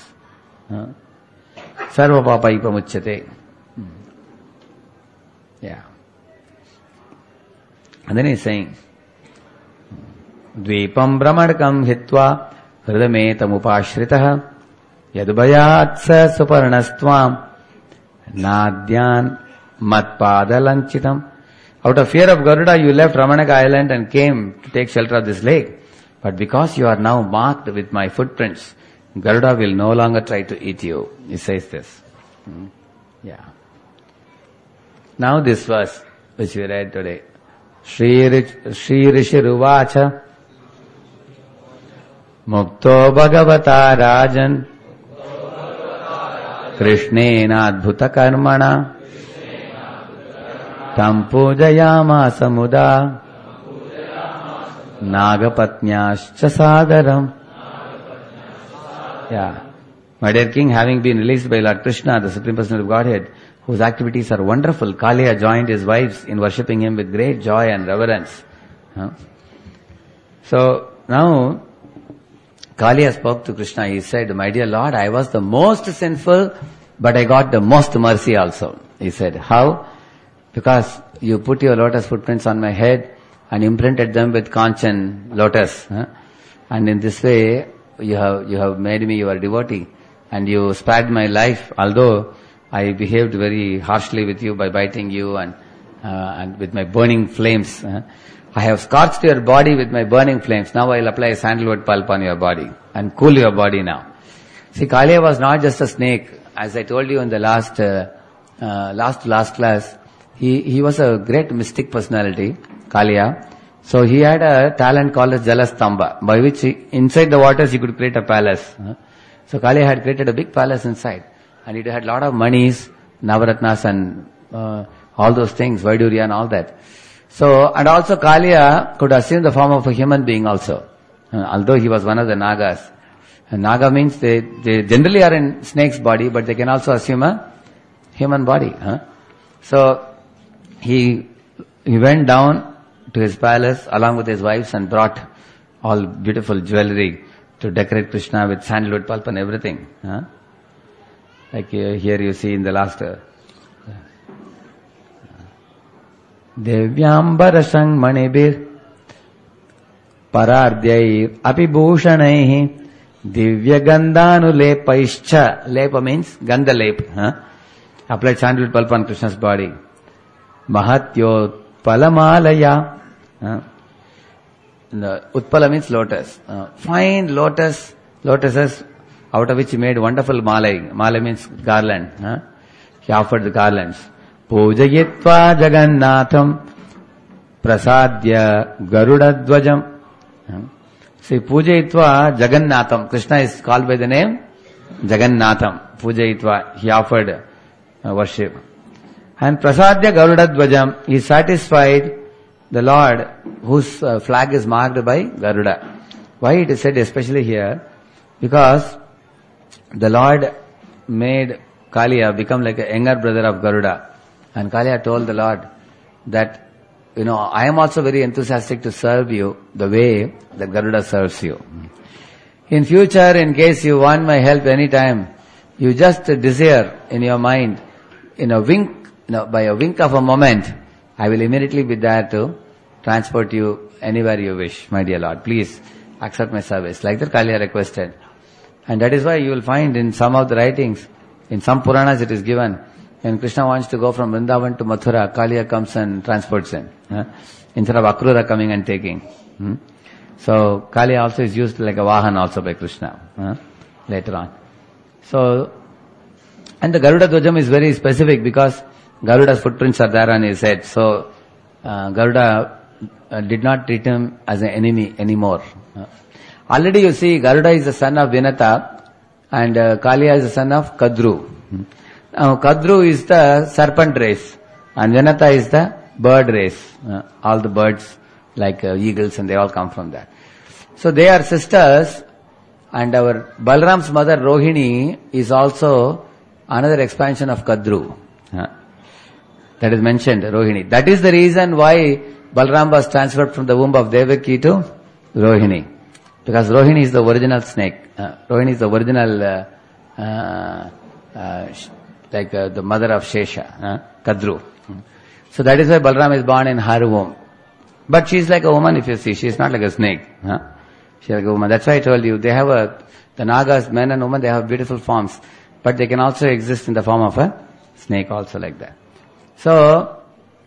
Sarva papai pramuchyate. Yeah. And then he's saying, Dvipam Brahmadakam Hitva Hridametam Upashritaha Yadubhayatsa Suparnastvam Nadyan Matpadalanchitam. Out of fear of Garuda, you left Ramanaka Island and came to take shelter of this lake. But because you are now marked with my footprints, Garuda will no longer try to eat you. He says this. Hmm. Yeah. Now this verse which we read today. Shri Rishi Ruvacha Mukto Bhagavata Rajan Krishnena Adbhuta Karmana Tam Pujayama Samuda Nagapatnyascha Sadaram. Yeah. My dear king, having been released by Lord Krishna, the Supreme Personality of Godhead, whose activities are wonderful, Kaliya joined his wives in worshipping him with great joy and reverence. Huh? So, now, Kaliya spoke to Krishna. He said, my dear Lord, I was the most sinful, but I got the most mercy also. He said, how? Because you put your lotus footprints on my head and imprinted them with Kanchan lotus. Huh? And in this way, you have, you have made me your devotee. And you spared my life, although I behaved very harshly with you by biting you and, uh, and with my burning flames. Huh? I have scorched your body with my burning flames. Now I will apply sandalwood pulp on your body and cool your body now. See, Kaliya was not just a snake. As I told you in the last, uh, uh, last to last class, he, he was a great mystic personality, Kaliya. So he had a talent called as Jalastamba, by which he, inside the waters he could create a palace. Huh? So Kaliya had created a big palace inside. And it had a lot of monies, Navaratnas and uh, all those things, Vaidurya and all that. So, and also Kaliya could assume the form of a human being also. Uh, although he was one of the Nagas. And Naga means they, they generally are in snake's body, but they can also assume a human body. Huh? So, he, he went down to his palace along with his wives and brought all beautiful jewelry to decorate Krishna with sandalwood pulp and everything. Huh? Like uh, here you see in the last uh, Devyambarasang Manibir Parardyair Apibhushanaihi Divya Gandhanu Lepaischa. Lepa means Gandha lep. Huh? Applied sandalwood pulp on Krishna's body. Mahatyo Palamalaya. Huh? The Utpala means lotus. Uh, fine lotus, lotuses out of which he made wonderful malai. Malai means garland. Huh? He offered the garlands. Pujayitva Jagannatham Prasadya Garuda Dvajam. Huh? See, Pujayitva Jagannatham. Krishna is called by the name Jagannatham. Pujayitva. He offered uh, worship. And Prasadya Garuda Dvajam. He satisfied the Lord whose uh, flag is marked by Garuda. Why it is said especially here? Because the Lord made Kaliya become like a younger brother of Garuda. And Kaliya told the Lord that, you know, I am also very enthusiastic to serve you the way that Garuda serves you. In future, in case you want my help anytime, you just desire in your mind, in a wink, you know, by a wink of a moment, I will immediately be there to transport you anywhere you wish, my dear Lord. Please accept my service. Like that Kaliya requested. And that is why you will find in some of the writings, in some Puranas it is given, when Krishna wants to go from Vrindavan to Mathura, Kaliya comes and transports him. Huh? Instead of Akrura coming and taking. Hmm? So Kaliya also is used like a Vahan also by Krishna. Huh? Later on. So, and the Garuda Dvajam is very specific because Garuda's footprints are there on his head. So, uh, Garuda uh, did not treat him as an enemy anymore. Uh, already you see, Garuda is the son of Vinata and uh, Kaliya is the son of Kadru. Hmm. Now, Kadru is the serpent race and Vinata is the bird race. Uh, all the birds like uh, eagles and they all come from that. So, they are sisters and our Balram's mother Rohini is also another expansion of Kadru. Uh, That is mentioned, Rohini. That is the reason why Balram was transferred from the womb of Devaki to Rohini. Because Rohini is the original snake. Uh, Rohini is the original, uh, uh, uh, sh- like uh, the mother of Shesha, uh, Kadru. So that is why Balram is born in her womb. But she's like a woman if you see. She's not like a snake. Huh? She's like a woman. That's why I told you, they have a, the Nagas, men and women, they have beautiful forms. But they can also exist in the form of a snake also like that. So,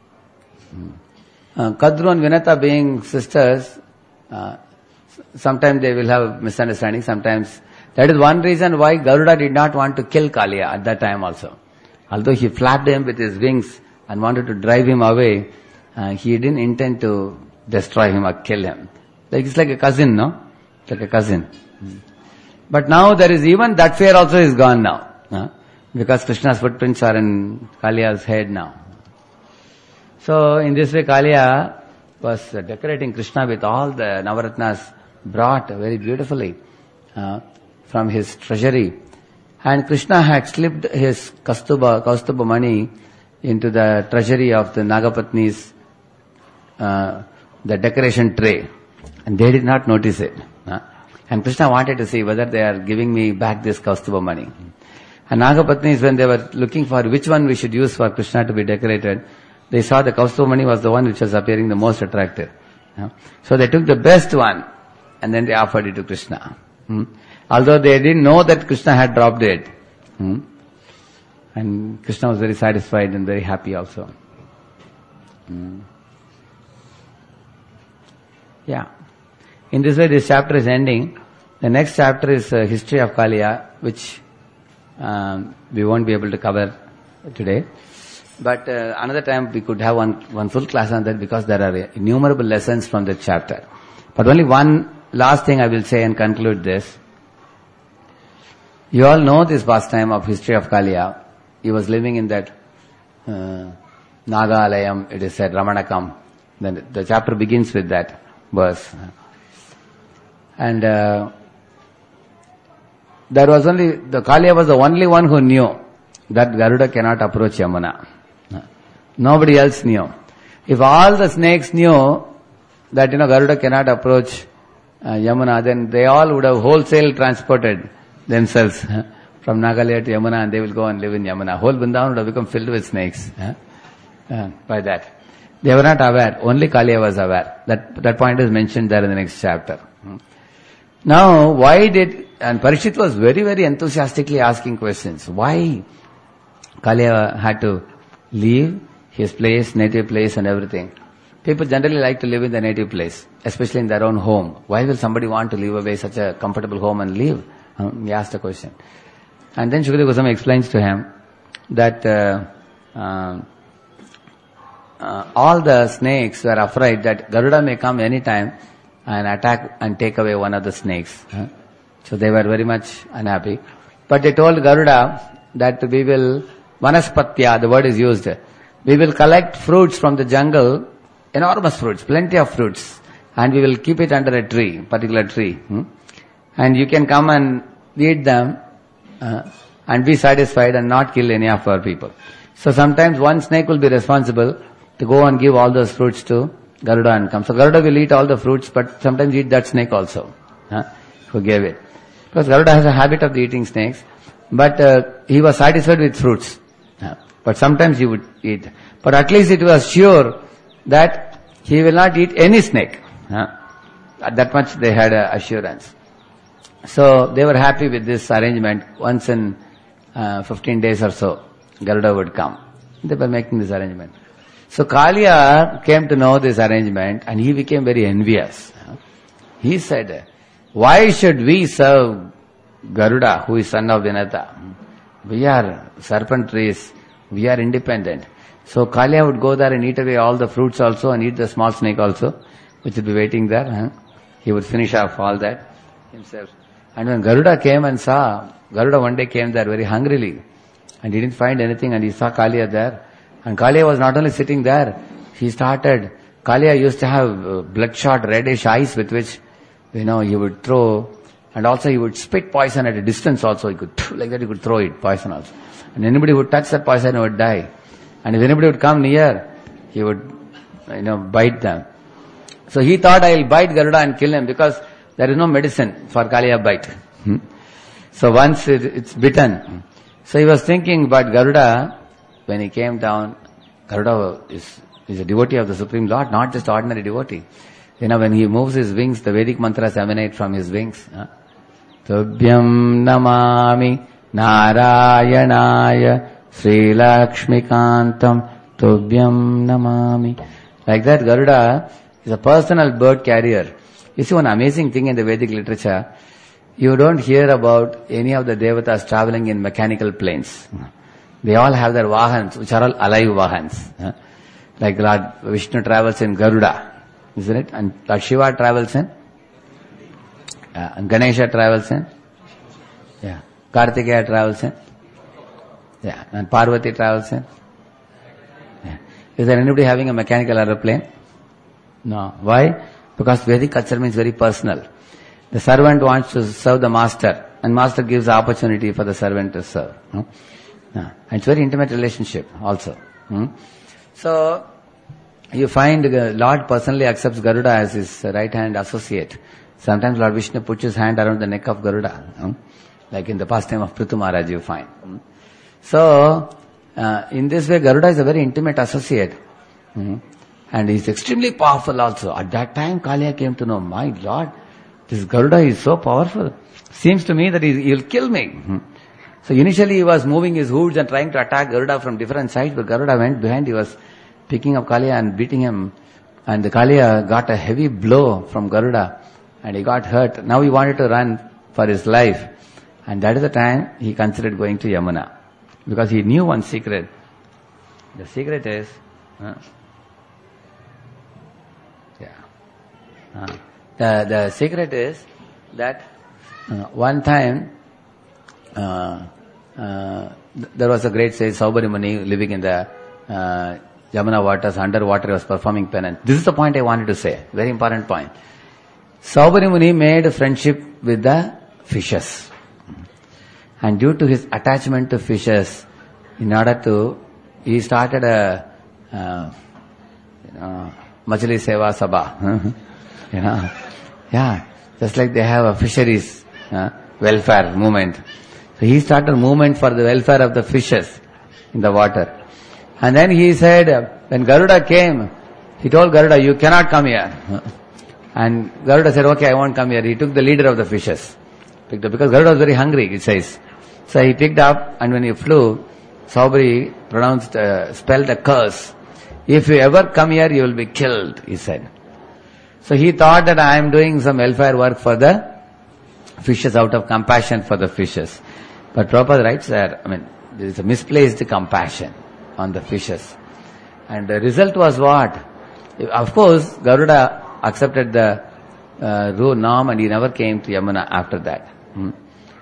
uh, Kadru and Vinata being sisters, uh, sometimes they will have misunderstanding, sometimes. That is one reason why Garuda did not want to kill Kaliya at that time also. Although he flapped him with his wings and wanted to drive him away, uh, he didn't intend to destroy him or kill him. Like it's like a cousin, no? It's like a cousin. But now there is even that fear also is gone now. Huh? Because Krishna's footprints are in Kaliya's head now. So in this way Kaliya was uh, decorating Krishna with all the Navaratnas brought very beautifully uh, from his treasury. And Krishna had slipped his Kaustubha, Kaustubha money into the treasury of the Nagapatni's uh, the decoration tray. And they did not notice it. Huh? And Krishna wanted to see whether they are giving me back this Kaustubha money. And Nagapatnis, when they were looking for which one we should use for Krishna to be decorated, they saw the Kaustubha money was the one which was appearing the most attractive. Huh? So they took the best one and then they offered it to Krishna. Hmm? Although they didn't know that Krishna had dropped it. Hmm? And Krishna was very satisfied and very happy also. Hmm. Yeah. In this way this chapter is ending. The next chapter is uh, history of Kaliya, which um, we won't be able to cover today. But uh, another time we could have one, one full class on that because there are innumerable lessons from that chapter. But only one last thing I will say and conclude this. You all know this pastime of history of Kaliya. He was living in that uh, Nagalayam, it is said, Ramanakam. Then the chapter begins with that verse. And uh, there was only, the Kaliya was the only one who knew that Garuda cannot approach Yamuna. Nobody else knew. If all the snakes knew that, you know, Garuda cannot approach uh, Yamuna, then they all would have wholesale transported themselves from Nagalaya to Yamuna and they will go and live in Yamuna. Whole Vrindavan would have become filled with snakes uh, uh, by that. They were not aware. Only Kaliya was aware. That that point is mentioned there in the next chapter. Now, why did, and Parikshit was very, very enthusiastically asking questions. Why Kaliya had to leave his place, native place and everything? People generally like to live in the native place, especially in their own home. Why will somebody want to leave away such a comfortable home and leave? Um, he asked a question. And then Shukadeva Goswami explains to him that uh, uh, uh, all the snakes were afraid that Garuda may come anytime and attack and take away one of the snakes. Huh? So they were very much unhappy. But they told Garuda that we will, vanaspatya, the word is used, we will collect fruits from the jungle, enormous fruits, plenty of fruits, and we will keep it under a tree, particular tree. Hmm? And you can come and eat them uh, and be satisfied and not kill any of our people. So sometimes one snake will be responsible to go and give all those fruits to Garuda and come. So Garuda will eat all the fruits, but sometimes eat that snake also, huh, who gave it. Because Garuda has a habit of eating snakes, but uh, he was satisfied with fruits. Huh. But sometimes he would eat. But at least it was sure that he will not eat any snake. Huh. That much they had uh, assurance. So they were happy with this arrangement. Once in uh, fifteen days or so, Garuda would come. They were making this arrangement. So Kaliya came to know this arrangement and he became very envious. He said, why should we serve Garuda, who is son of Vinata? We are serpent race. We are independent. So Kaliya would go there and eat away all the fruits also and eat the small snake also, which would be waiting there. Huh? He would finish off all that himself. And when Garuda came and saw, Garuda one day came there very hungrily and he didn't find anything and he saw Kaliya there. And Kaliya was not only sitting there, he started, Kaliya used to have uh, bloodshot reddish eyes with which, you know, he would throw, and also he would spit poison at a distance also, he could, like that he could throw it, poison also. And anybody who would touch that poison would die. And if anybody would come near, he would, you know, bite them. So he thought, I will bite Garuda and kill him because there is no medicine for Kaliya bite. Hmm? So once it, it's bitten. So he was thinking, but Garuda, when he came down, Garuda is, is a devotee of the Supreme Lord, not just ordinary devotee. You know, when he moves his wings, the Vedic mantras emanate from his wings. Huh? Tubhyam namami Narayanaya Sri Lakshmikantam Tubhyam namami. Like that, Garuda is a personal bird carrier. You see one amazing thing in the Vedic literature, you don't hear about any of the devatas traveling in mechanical planes. They all have their vahans, which are all alive vahans. Like Lord Vishnu travels in Garuda, isn't it? And Lord Shiva travels in? Uh, and Ganesha travels in? Yeah. Kartikeya travels in? Yeah. And Parvati travels in? Yeah. Is there anybody having a mechanical aeroplane? No. Why? Because Vedic culture means very personal. The servant wants to serve the master, and master gives the opportunity for the servant to serve. Hmm? Yeah. And it's very intimate relationship also. Hmm? So, you find uh, Lord personally accepts Garuda as his right hand associate. Sometimes Lord Vishnu puts his hand around the neck of Garuda. Hmm? Like in the pastime of Prithu Maharaj you find. Hmm? So, uh, in this way Garuda is a very intimate associate. Hmm? And he is extremely powerful also. At that time Kaliya came to know, my Lord, this Garuda is so powerful. Seems to me that he will kill me. Hmm? So initially he was moving his hoods and trying to attack Garuda from different sides, but Garuda went behind, he was picking up Kaliya and beating him. And the Kaliya got a heavy blow from Garuda and he got hurt. Now he wanted to run for his life. And that is the time he considered going to Yamuna. Because he knew one secret. The secret is... Uh, yeah. Uh, the, the secret is that uh, one time uh, uh, th- there was a great sage, Saubhari Muni, living in the uh, Yamuna waters, underwater, he was performing penance. This is the point I wanted to say, very important point. Saubhari Muni made a friendship with the fishes. And due to his attachment to fishes, in order to, he started a, uh, you know, Machli Seva Sabha. you know, yeah, just like they have a fisheries uh, welfare movement. So he started a movement for the welfare of the fishes in the water. And then he said, when Garuda came, he told Garuda, you cannot come here. And Garuda said, okay, I won't come here. He took the leader of the fishes. Picked up, because Garuda was very hungry, it says. So he picked up, and when he flew, Saubhari pronounced, uh, spelled a curse. If you ever come here, you will be killed, he said. So he thought that I am doing some welfare work for the fishes out of compassion for the fishes. But Prabhupada writes that, I mean, there is a misplaced compassion on the fishes. And the result was what? Of course, Garuda accepted the uh, rule norm and he never came to Yamuna after that. Hmm.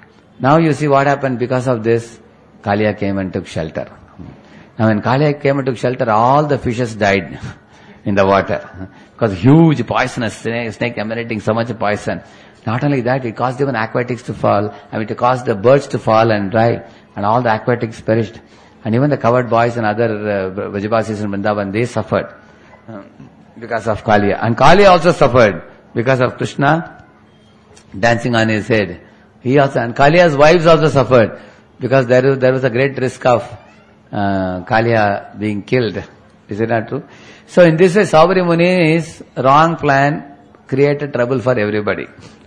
Now you see what happened because of this, Kaliya came and took shelter. Hmm. Now when Kaliya came and took shelter, all the fishes died in the water. Because huge poisonous snake, snake emanating so much poison. Not only that, it caused even aquatics to fall. I mean, it caused the birds to fall and die. And all the aquatics perished. And even the covered boys and other uh, Vrajabasis in Vrindavan, they suffered um, because of Kaliya. And Kaliya also suffered because of Krishna dancing on his head. He also, and Kaliya's wives also suffered because there was, there was a great risk of uh, Kaliya being killed. Is it not true? So in this way, Saubhari Muni's wrong plan created trouble for everybody,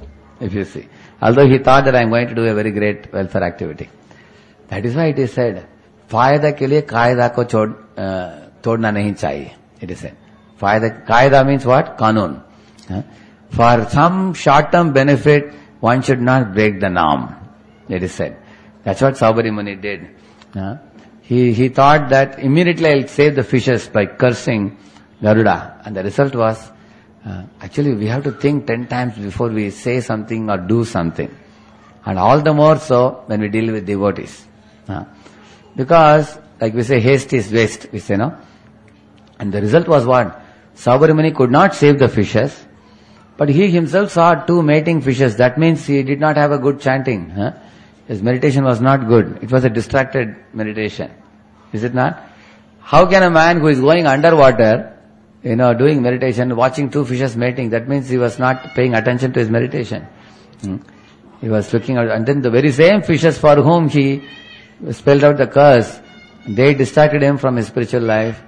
if you see. Although he thought that I am going to do a very great welfare activity. That is why it is said, फायदा के लिए कायदा को छोड़ तोड़ना नहीं चाहिए. It is said. फायदा, कायदा means what? Kanun. Uh, for some short-term benefit, one should not break the norm. It is said. That's what Saubhari Muni did. Uh, he, he thought that immediately I'll save the fishes by cursing Garuda. And the result was, uh, actually we have to think ten times before we say something or do something. And all the more so when we deal with devotees. Uh, because, like we say, haste is waste, we say, no? And the result was what? Saubhari Muni could not save the fishes, but he himself saw two mating fishes. That means he did not have a good chanting. Huh? His meditation was not good. It was a distracted meditation. Is it not? How can a man who is going underwater, you know, doing meditation, watching two fishes mating, that means he was not paying attention to his meditation. Hmm? He was looking out, and then the very same fishes for whom he spelled out the curse, they distracted him from his spiritual life,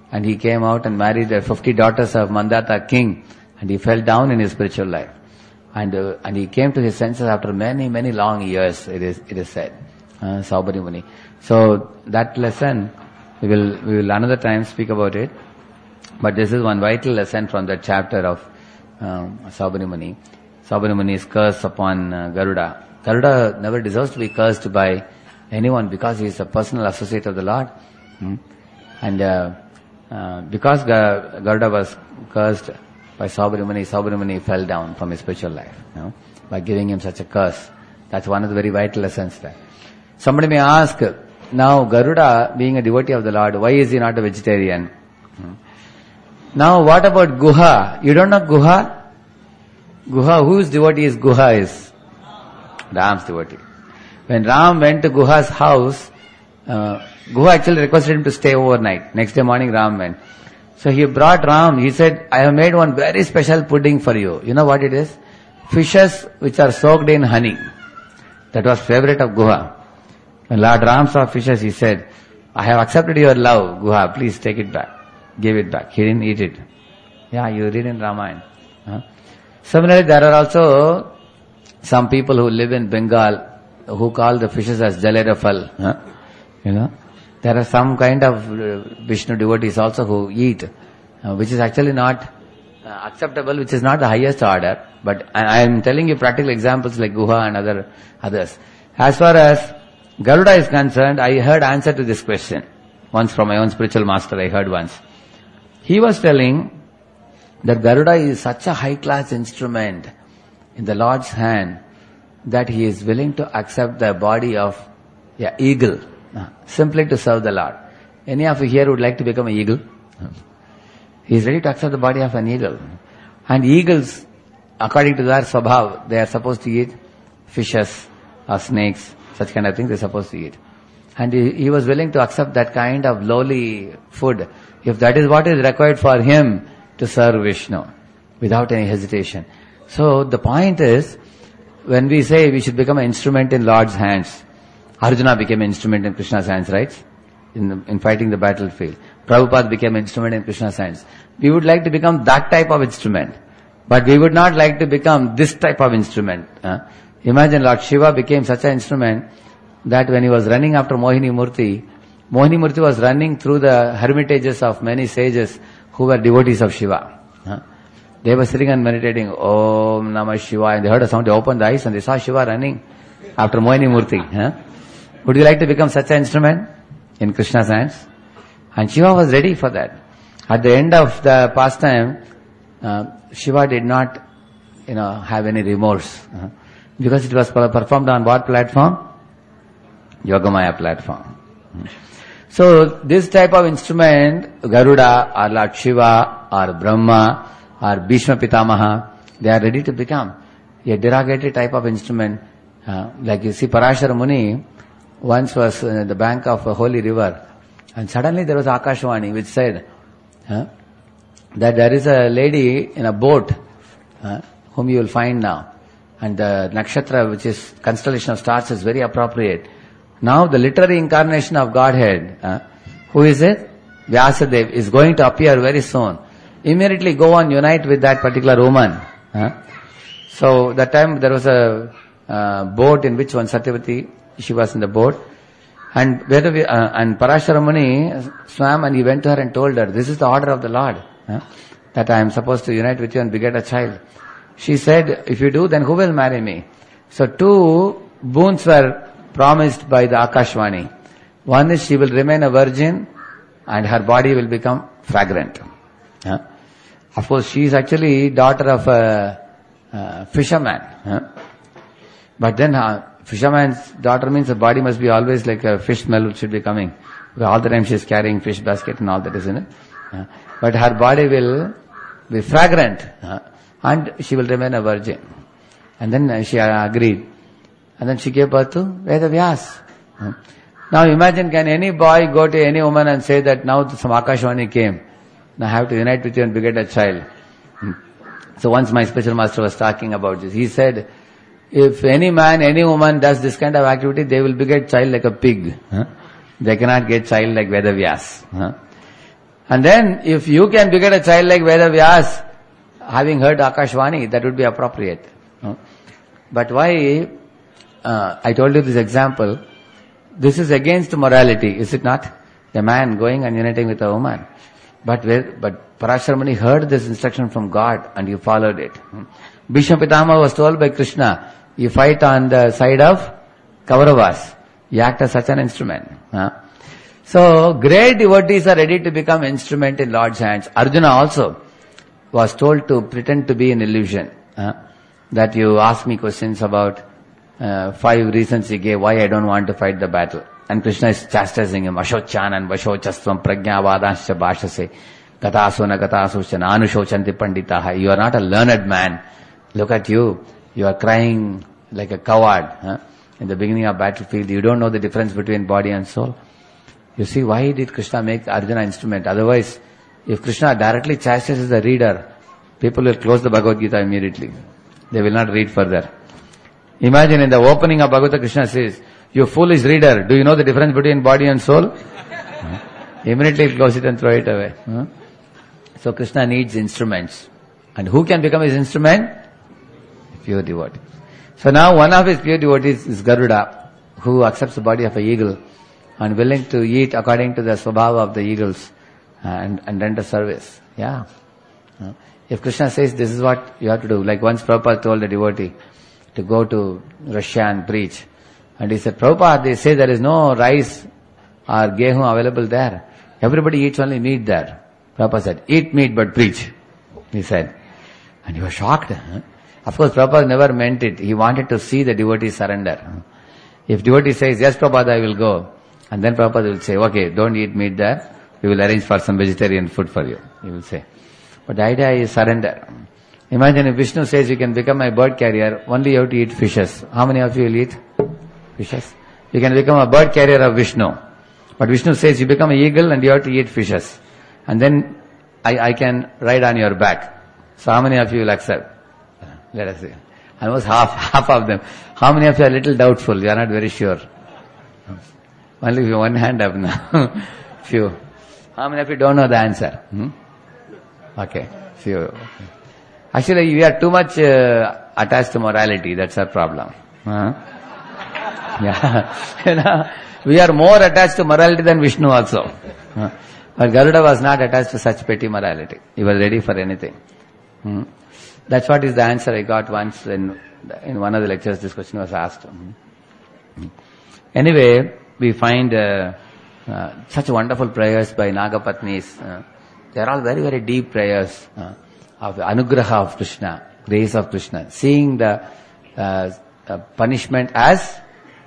and he came out and married the fifty daughters of Mandata king, and he fell down in his spiritual life. And uh, and he came to his senses after many, many long years, it is it is said. Uh, Saubhari Muni. So that lesson, we will, we will another time speak about it. But this is one vital lesson from the chapter of um, Saubhari Muni. Saubhari Muni's curse upon uh, Garuda. Garuda never deserves to be cursed by anyone because he is a personal associate of the Lord. Hmm? And uh, uh, because Ga- Garuda was cursed by Saubhari Muni, Saubhari Muni fell down from his spiritual life, you know, by giving him such a curse. That's one of the very vital lessons there. Somebody may ask, now Garuda, being a devotee of the Lord, why is he not a vegetarian? Hmm. Now what about Guha? You don't know Guha? Guha, whose devotee is Guha is? Ram's devotee. When Ram went to Guha's house, uh, Guha actually requested him to stay overnight. Next day morning Ram went. So he brought Ram, he said, I have made one very special pudding for you. You know what it is? Fishes which are soaked in honey. That was favorite of Guha. When Lord Ram saw fishes, he said, I have accepted your love, Guha, please take it back. Give it back. He didn't eat it. Yeah, you read in Ramayana. Huh? Similarly, there are also some people who live in Bengal who call the fishes as Jalerafal. Huh? You know, there are some kind of uh, Vishnu devotees also who eat, uh, which is actually not uh, acceptable, which is not the highest order. But I am telling you practical examples like Guha and other others. As far as Garuda is concerned, I heard answer to this question once from my own spiritual master. I heard once. He was telling that Garuda is such a high-class instrument in the Lord's hand that he is willing to accept the body of yeah, eagle uh, simply to serve the Lord. Any of you here would like to become an eagle? He is ready to accept the body of an eagle. And eagles, according to their swabhav, they are supposed to eat fishes or snakes, such kind of things they are supposed to eat. And he, he was willing to accept that kind of lowly food, if that is what is required for him to serve Vishnu, without any hesitation. So the point is, when we say we should become an instrument in Lord's hands, Arjuna became an instrument in Krishna's hands, right? In, the, in fighting the battlefield. Prabhupada became an instrument in Krishna's hands. We would like to become that type of instrument, but we would not like to become this type of instrument. Huh? Imagine Lord Shiva became such an instrument that when he was running after Mohini Murti, Mohini Murti was running through the hermitages of many sages who were devotees of Shiva. Huh? They were sitting and meditating, Om Namah Shivaya, and they heard a sound, they opened the eyes and they saw Shiva running after Mohini Murti. Huh? Would you like to become such an instrument in Krishna's hands? And Shiva was ready for that. At the end of the pastime, uh, Shiva did not, you know, have any remorse. Uh, because it was performed on what platform? Yogamaya platform. So this type of instrument, Garuda or Lord Shiva or Brahma or Bhishma Pitamaha, they are ready to become a derogatory type of instrument. Uh, like you see, Parashara Muni once was in the bank of a holy river, and suddenly there was Akashvani which said uh, that there is a lady in a boat uh, whom you will find now, and the nakshatra, which is constellation of stars, is very appropriate. Now the literary incarnation of Godhead, uh, who is it? Vyasadeva, is going to appear very soon. Immediately go and unite with that particular woman. Uh. So that time there was a uh, boat in which one Satyavati, she was in the boat, and whether we, uh, and Parashara Muni swam and he went to her and told her, this is the order of the Lord, uh, that I am supposed to unite with you and beget a child. She said, if you do, then who will marry me? So two boons were promised by the Akashvani. One is she will remain a virgin and her body will become fragrant. Huh? Of course, she is actually daughter of a, a fisherman. Huh? But then uh, fisherman's daughter means the body must be always like a fish smell which should be coming. All the time she is carrying fish basket and all that, isn't it? Uh, but her body will be fragrant uh, and she will remain a virgin. And then uh, she uh, agreed. And then she gave birth to Vedavyas. Uh. Now imagine, can any boy go to any woman and say that now some Akashvani came, now I have to unite with you and beget a child. Hmm. So once my spiritual master was talking about this, he said, if any man, any woman does this kind of activity, they will beget child like a pig. Huh? They cannot get child like Vedavyas. Huh? And then, if you can beget a child like Veda Vyas, having heard Akashvani, that would be appropriate. Uh, but why, uh, I told you this example, this is against morality, is it not? A man going and uniting with a woman. But where, but Parashara Muni heard this instruction from God and he followed it. Bhishma Pitama was told by Krishna, you fight on the side of Kauravas. You act as such an instrument. Huh? So, great devotees are ready to become instrument in Lord's hands. Arjuna also was told to pretend to be an illusion. Huh? That you ask me questions about uh, five reasons he gave why I don't want to fight the battle. And Krishna is chastising him. Ashocchanan, Vashochastvam, Prajnavadanscha Bhashase, Gatasona, Gatasoscha, Anushocanti Panditaha. You are not a learned man. Look at you. You are crying like a coward. Huh? In the beginning of battlefield, you don't know the difference between body and soul. You see, why did Krishna make Arjuna instrument? Otherwise, if Krishna directly chastises the reader, people will close the Bhagavad Gita immediately. They will not read further. Imagine in the opening of Bhagavad Gita, Krishna says, you foolish reader, do you know the difference between body and soul? Immediately close it and throw it away. Huh? So Krishna needs instruments. And who can become his instrument? Pure devotee. So now one of his pure devotees is Garuda, who accepts the body of an eagle and willing to eat according to the swabhava of the eagles and, and render service. Yeah. Uh, if Krishna says this is what you have to do, like once Prabhupada told a devotee to go to Russia and preach. And he said, Prabhupada, they say there is no rice or gehu available there. Everybody eats only meat there. Prabhupada said, eat meat but preach, he said. And he was shocked. Huh? Of course, Prabhupada never meant it. He wanted to see the devotee surrender. If devotee says, yes Prabhupada, I will go. And then Prabhupada will say, okay, don't eat meat there. We will arrange for some vegetarian food for you. He will say. But the idea is surrender. Imagine if Vishnu says you can become my bird carrier, only you have to eat fishes. How many of you will eat fishes? You can become a bird carrier of Vishnu. But Vishnu says you become an eagle and you have to eat fishes. And then I, I can ride on your back. So how many of you will accept? Let us see. Almost half, half of them. How many of you are a little doubtful? You are not very sure. Only one hand up now. Few. How many of you don't know the answer? Hmm? Okay. Few. Actually, we are too much uh, attached to morality. That's our problem. Huh? Yeah. You know, we are more attached to morality than Vishnu also. Huh? But Garuda was not attached to such petty morality. He was ready for anything. Hmm? That's what is the answer I got once in, in one of the lectures. This question was asked. Hmm? Anyway, we find uh, uh, such wonderful prayers by Nagapatnis. Uh, they are all very, very deep prayers uh, of anugraha of Krishna, grace of Krishna, seeing the uh, uh, punishment as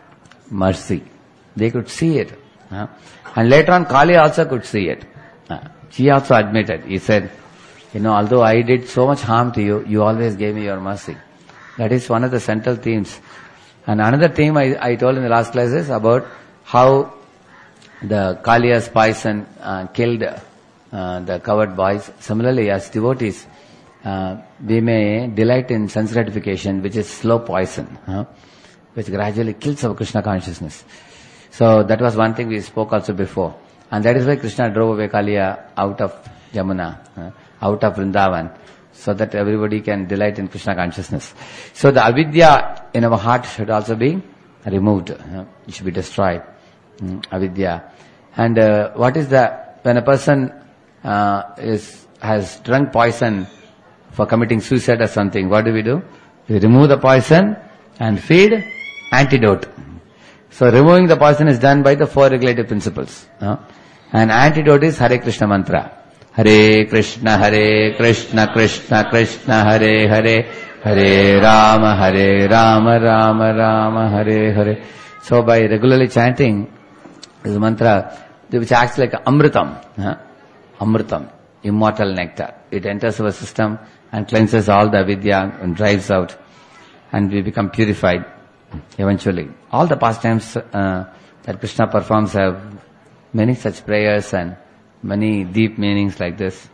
mercy. They could see it. Uh, and later on, Kali also could see it. Uh, she also admitted. He said, you know, although I did so much harm to you, you always gave me your mercy. That is one of the central themes. And another theme I, I told in the last class is about how the Kaliya's poison uh, killed uh, the coward boys. Similarly, as devotees, uh, we may delight in sense gratification, which is slow poison, uh, which gradually kills our Krishna consciousness. So that was one thing we spoke also before. And that is why Krishna drove away Kaliya out of Yamuna, uh, out of Vrindavan, so that everybody can delight in Krishna consciousness. So the avidya in our heart should also be removed. Uh, it should be destroyed. Mm, avidya. And uh, what is the, when a person uh, is has drunk poison for committing suicide or something, what do we do? We remove the poison and feed antidote. So removing the poison is done by the four regulative principles. Uh, and antidote is Hare Krishna mantra. Hare Krishna, Hare Krishna, Krishna Krishna, Hare Hare, Hare Rama, Hare Rama, Rama Rama, Hare Hare. So by regularly chanting this mantra, which acts like amritam, huh? Amritam, immortal nectar. It enters our system and cleanses all the avidya and drives out, and we become purified eventually. All the pastimes uh, that Krishna performs have many such prayers and many deep meanings like this.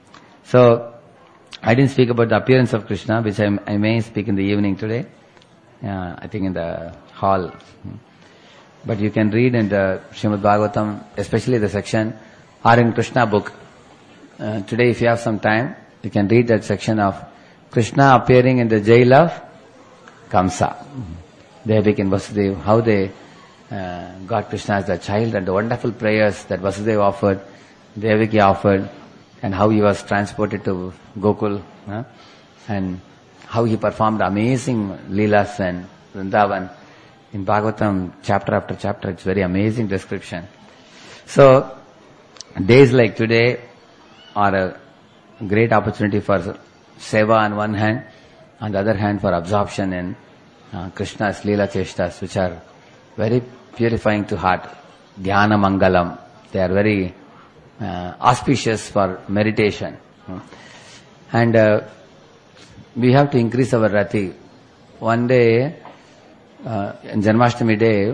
So, I didn't speak about the appearance of Krishna, which I, I may speak in the evening today, uh, I think in the hall. But you can read in the Srimad Bhagavatam, especially the section, or in Krishna book, uh, today if you have some time, you can read that section of Krishna appearing in the jail of Kamsa. Devaki and Vasudeva, how they uh, got Krishna as their child, and the wonderful prayers that Vasudeva offered, Devaki offered, and how he was transported to Gokul, uh, and how he performed amazing Leelas and Vrindavan. In Bhagavatam, chapter after chapter, it's very amazing description. So, days like today are a great opportunity for seva on one hand, on the other hand for absorption in uh, Krishna's Leela Cheshtas, which are very purifying to heart. Dhyana Mangalam. They are very uh, auspicious for meditation. And uh, we have to increase our rati. One day, uh, in Janmashtami day,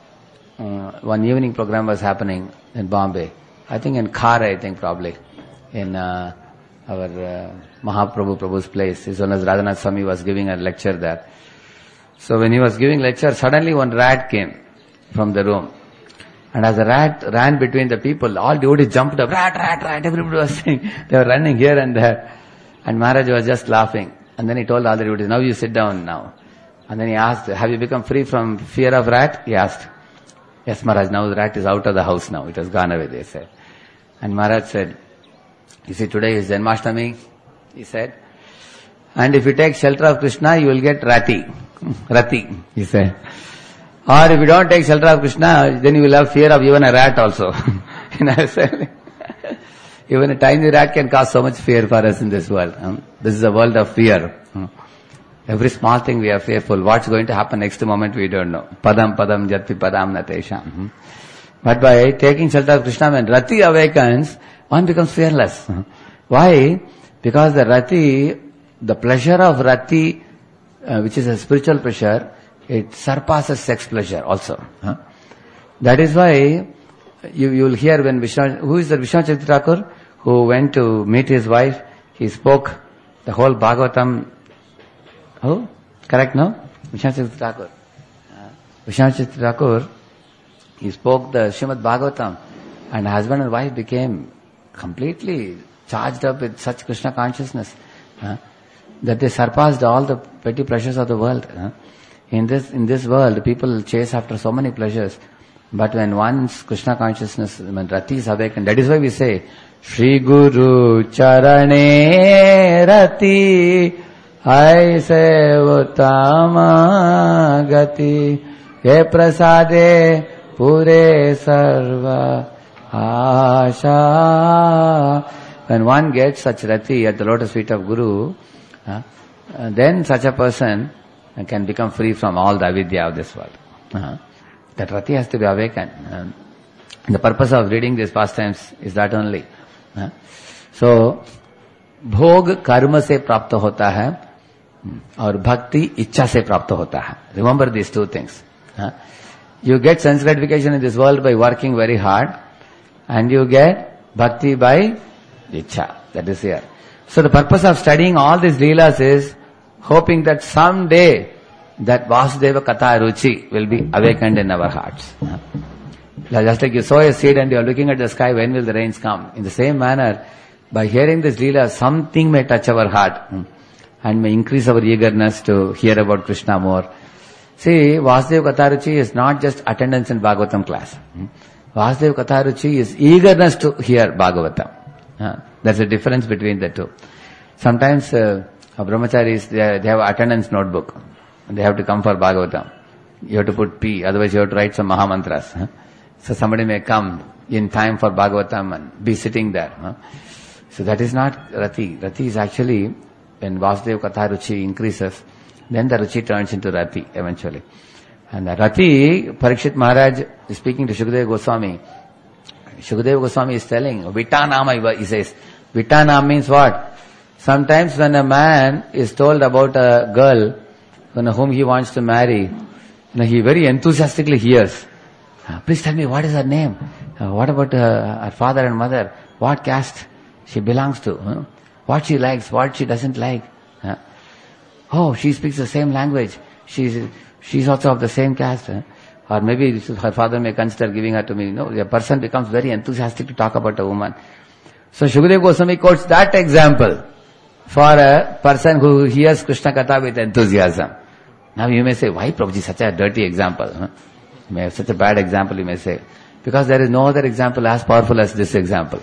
uh, one evening program was happening in Bombay. I think in Khar, I think probably, in uh, our uh, Mahaprabhu Prabhu's place. His own as Radhanath Swami was giving a lecture there. So when he was giving lecture, suddenly one rat came from the room. And as the rat ran between the people, all devotees jumped up, rat, rat, rat, everybody was saying, they were running here and there. And Maharaj was just laughing. And then he told all the devotees, now you sit down now. And then he asked, have you become free from fear of rat? He asked. Yes, Maharaj, now the rat is out of the house now. It has gone away, they said. And Maharaj said, you see, today is Janmashtami, he said. And if you take shelter of Krishna, you will get rati. Rati, he said. Or if you don't take shelter of Krishna, then you will have fear of even a rat also. You know, even a tiny rat can cause so much fear for us in this world. Um, this is a world of fear. Um, every small thing we are fearful. What's going to happen next moment we don't know. Padam padam jatpi padam natesham. Mm-hmm. But by taking shelter of Krishna, when rati awakens, one becomes fearless. Mm-hmm. Why? Because the rati, the pleasure of rati, uh, which is a spiritual pleasure, it surpasses sex pleasure also. Huh? That is why you you will hear when Vishnu, who is the Vishnu Chaitra Thakur, who went to meet his wife, he spoke the whole Bhagavatam. Oh, correct, no? Vishnu Chaitra Thakur. Uh, Vishnu Chaitra Thakur, he spoke the Srimad Bhagavatam, and husband and wife became completely charged up with such Krishna consciousness uh, that they surpassed all the petty pleasures of the world. Uh. In this in this world, people chase after so many pleasures, but when one's Krishna consciousness, when rati is awakened, that is why we say, Shri Guru Charane Rati Aise Uttama Gati Ye Prasade Pure Sarva Asha. When one gets such rati at the lotus feet of Guru, uh, uh, then such a person and can become free from all the avidya of this world. Uh-huh. That rati has to be awakened. Uh, the purpose of reading these pastimes is that only. Uh, so, bhog karma se prapta hota hai, और bhakti इच्छा से प्राप्त होता है. Remember these two things. Uh, you get sense gratification in this world by working very hard, and you get bhakti by ichha. That is here. So the purpose of studying all these leelas is hoping that someday that Vasudeva Katha Ruchi will be awakened in our hearts. Uh, just like you sow a seed and you are looking at the sky, when will the rains come? In the same manner, by hearing this leela, something may touch our heart and may increase our eagerness to hear about Krishna more. See, Vasudeva Katha Ruchi is not just attendance in Bhagavatam class. Vasudeva Katha Ruchi is eagerness to hear Bhagavatam. Uh, there's a difference between the two. Sometimes uh, brahmacharis, they, they have attendance notebook. And they have to come for Bhagavatam. You have to put P, otherwise you have to write some Mahamantras. Huh? So somebody may come in time for Bhagavatam and be sitting there. Huh? So that is not Rati. Rati is actually, when Vasudeva Katha Ruchi increases, then the Ruchi turns into Rati eventually. And the Rati, Parikshit Maharaj is speaking to Shukadeva Goswami. Shukadeva Goswami is telling, Vitanama, he says. Vitanam means what? Sometimes when a man is told about a girl whom he wants to marry, you know, he very enthusiastically hears. Please tell me, what is her name? Uh, what about uh, her father and mother? What caste she belongs to? Huh? What she likes, what she doesn't like? Huh? Oh, she speaks the same language. She's she's also of the same caste. Huh? Or maybe her father may consider giving her to me. No, the person becomes very enthusiastic to talk about a woman. So Shukadeva Goswami quotes that example for a person who hears Krishna Katha with enthusiasm. Now you may say, why Prabhuji such a dirty example? Huh? You may have such a bad example, you may say. Because there is no other example as powerful as this example.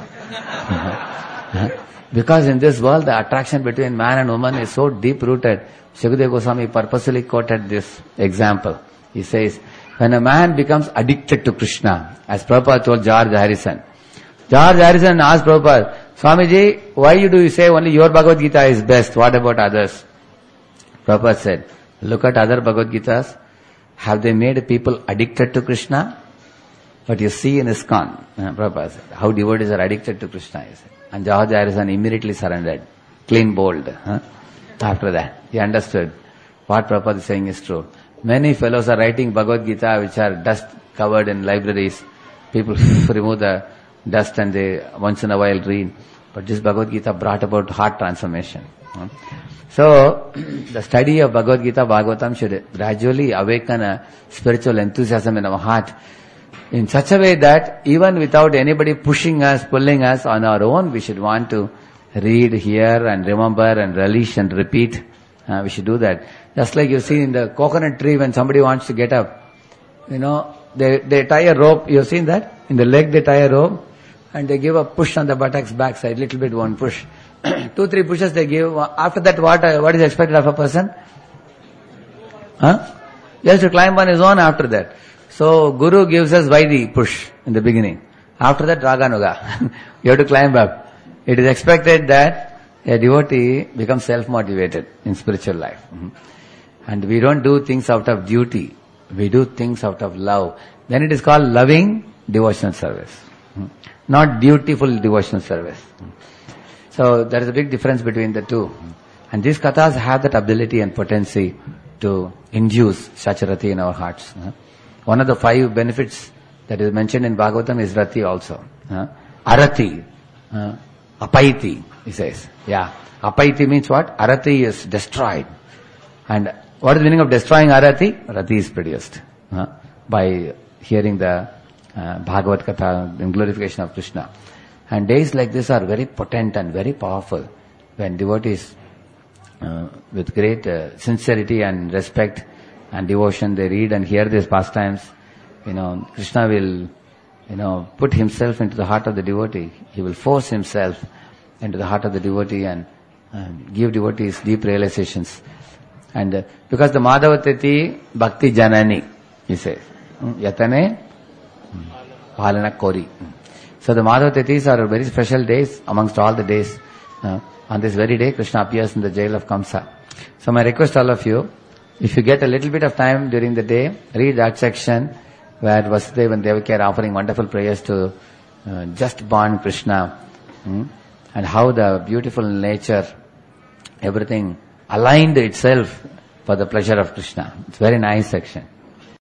Because in this world, the attraction between man and woman is so deep-rooted. Shukadeva Goswami purposely quoted this example. He says, when a man becomes addicted to Krishna, as Prabhupada told George Harrison, George Harrison asked Prabhupada, Swamiji, why do you say only your Bhagavad Gita is best? What about others? Prabhupada said, look at other Bhagavad Gitas. Have they made people addicted to Krishna? What you see in ISKCON, uh, Prabhupada said, how devotees are addicted to Krishna. He said. And George Harrison immediately surrendered. Clean bowled. Huh? After that, he understood what Prabhupada is saying is true. Many fellows are writing Bhagavad Gita which are dust covered in libraries. People remove the dust and they once in a while read. But this Bhagavad Gita brought about heart transformation. Huh? So, the study of Bhagavad Gita, Bhagavatam should gradually awaken a spiritual enthusiasm in our heart in such a way that even without anybody pushing us, pulling us on our own, we should want to read, hear and remember and relish and repeat. Uh, we should do that. Just like you see in the coconut tree when somebody wants to get up, you know, they, they tie a rope. You've seen that? In the leg they tie a rope and they give a push on the buttocks backside, little bit one push. Two, three pushes they give. After that, what what is expected of a person? Huh? Just to climb on his own after that. So, Guru gives us Vaidhi push in the beginning. After that, Raganuga. You have to climb up. It is expected that a devotee becomes self-motivated in spiritual life. Mm-hmm. And we don't do things out of duty. We do things out of love. Then it is called loving devotional service. Mm-hmm. Not dutiful devotional service. Mm-hmm. So, there is a big difference between the two. And these kathas have that ability and potency to induce such a rati in our hearts. Mm-hmm. One of the five benefits that is mentioned in Bhagavatam is rati also. Uh, arati, uh, apaiti, he says. Yeah, apaiti means what? Arati is destroyed. And what is the meaning of destroying arati? Rati is produced uh, by hearing the uh, Bhagavad Katha in glorification of Krishna. And days like this are very potent and very powerful when devotees uh, with great uh, sincerity and respect and devotion, they read and hear these pastimes. You know, Krishna will, you know, put himself into the heart of the devotee. He will force himself into the heart of the devotee and uh, give devotees deep realizations. And uh, because the Madhavatati Bhakti Janani, he says, Yatane Palana Kori. So the Madhavatatis are very special days amongst all the days. Uh, on this very day, Krishna appears in the jail of Kamsa. So my request all of you, if you get a little bit of time during the day, read that section where Vasudeva and Devaki are offering wonderful prayers to uh, just born Krishna, hmm? and how the beautiful nature, everything aligned itself for the pleasure of Krishna. It's a very nice section.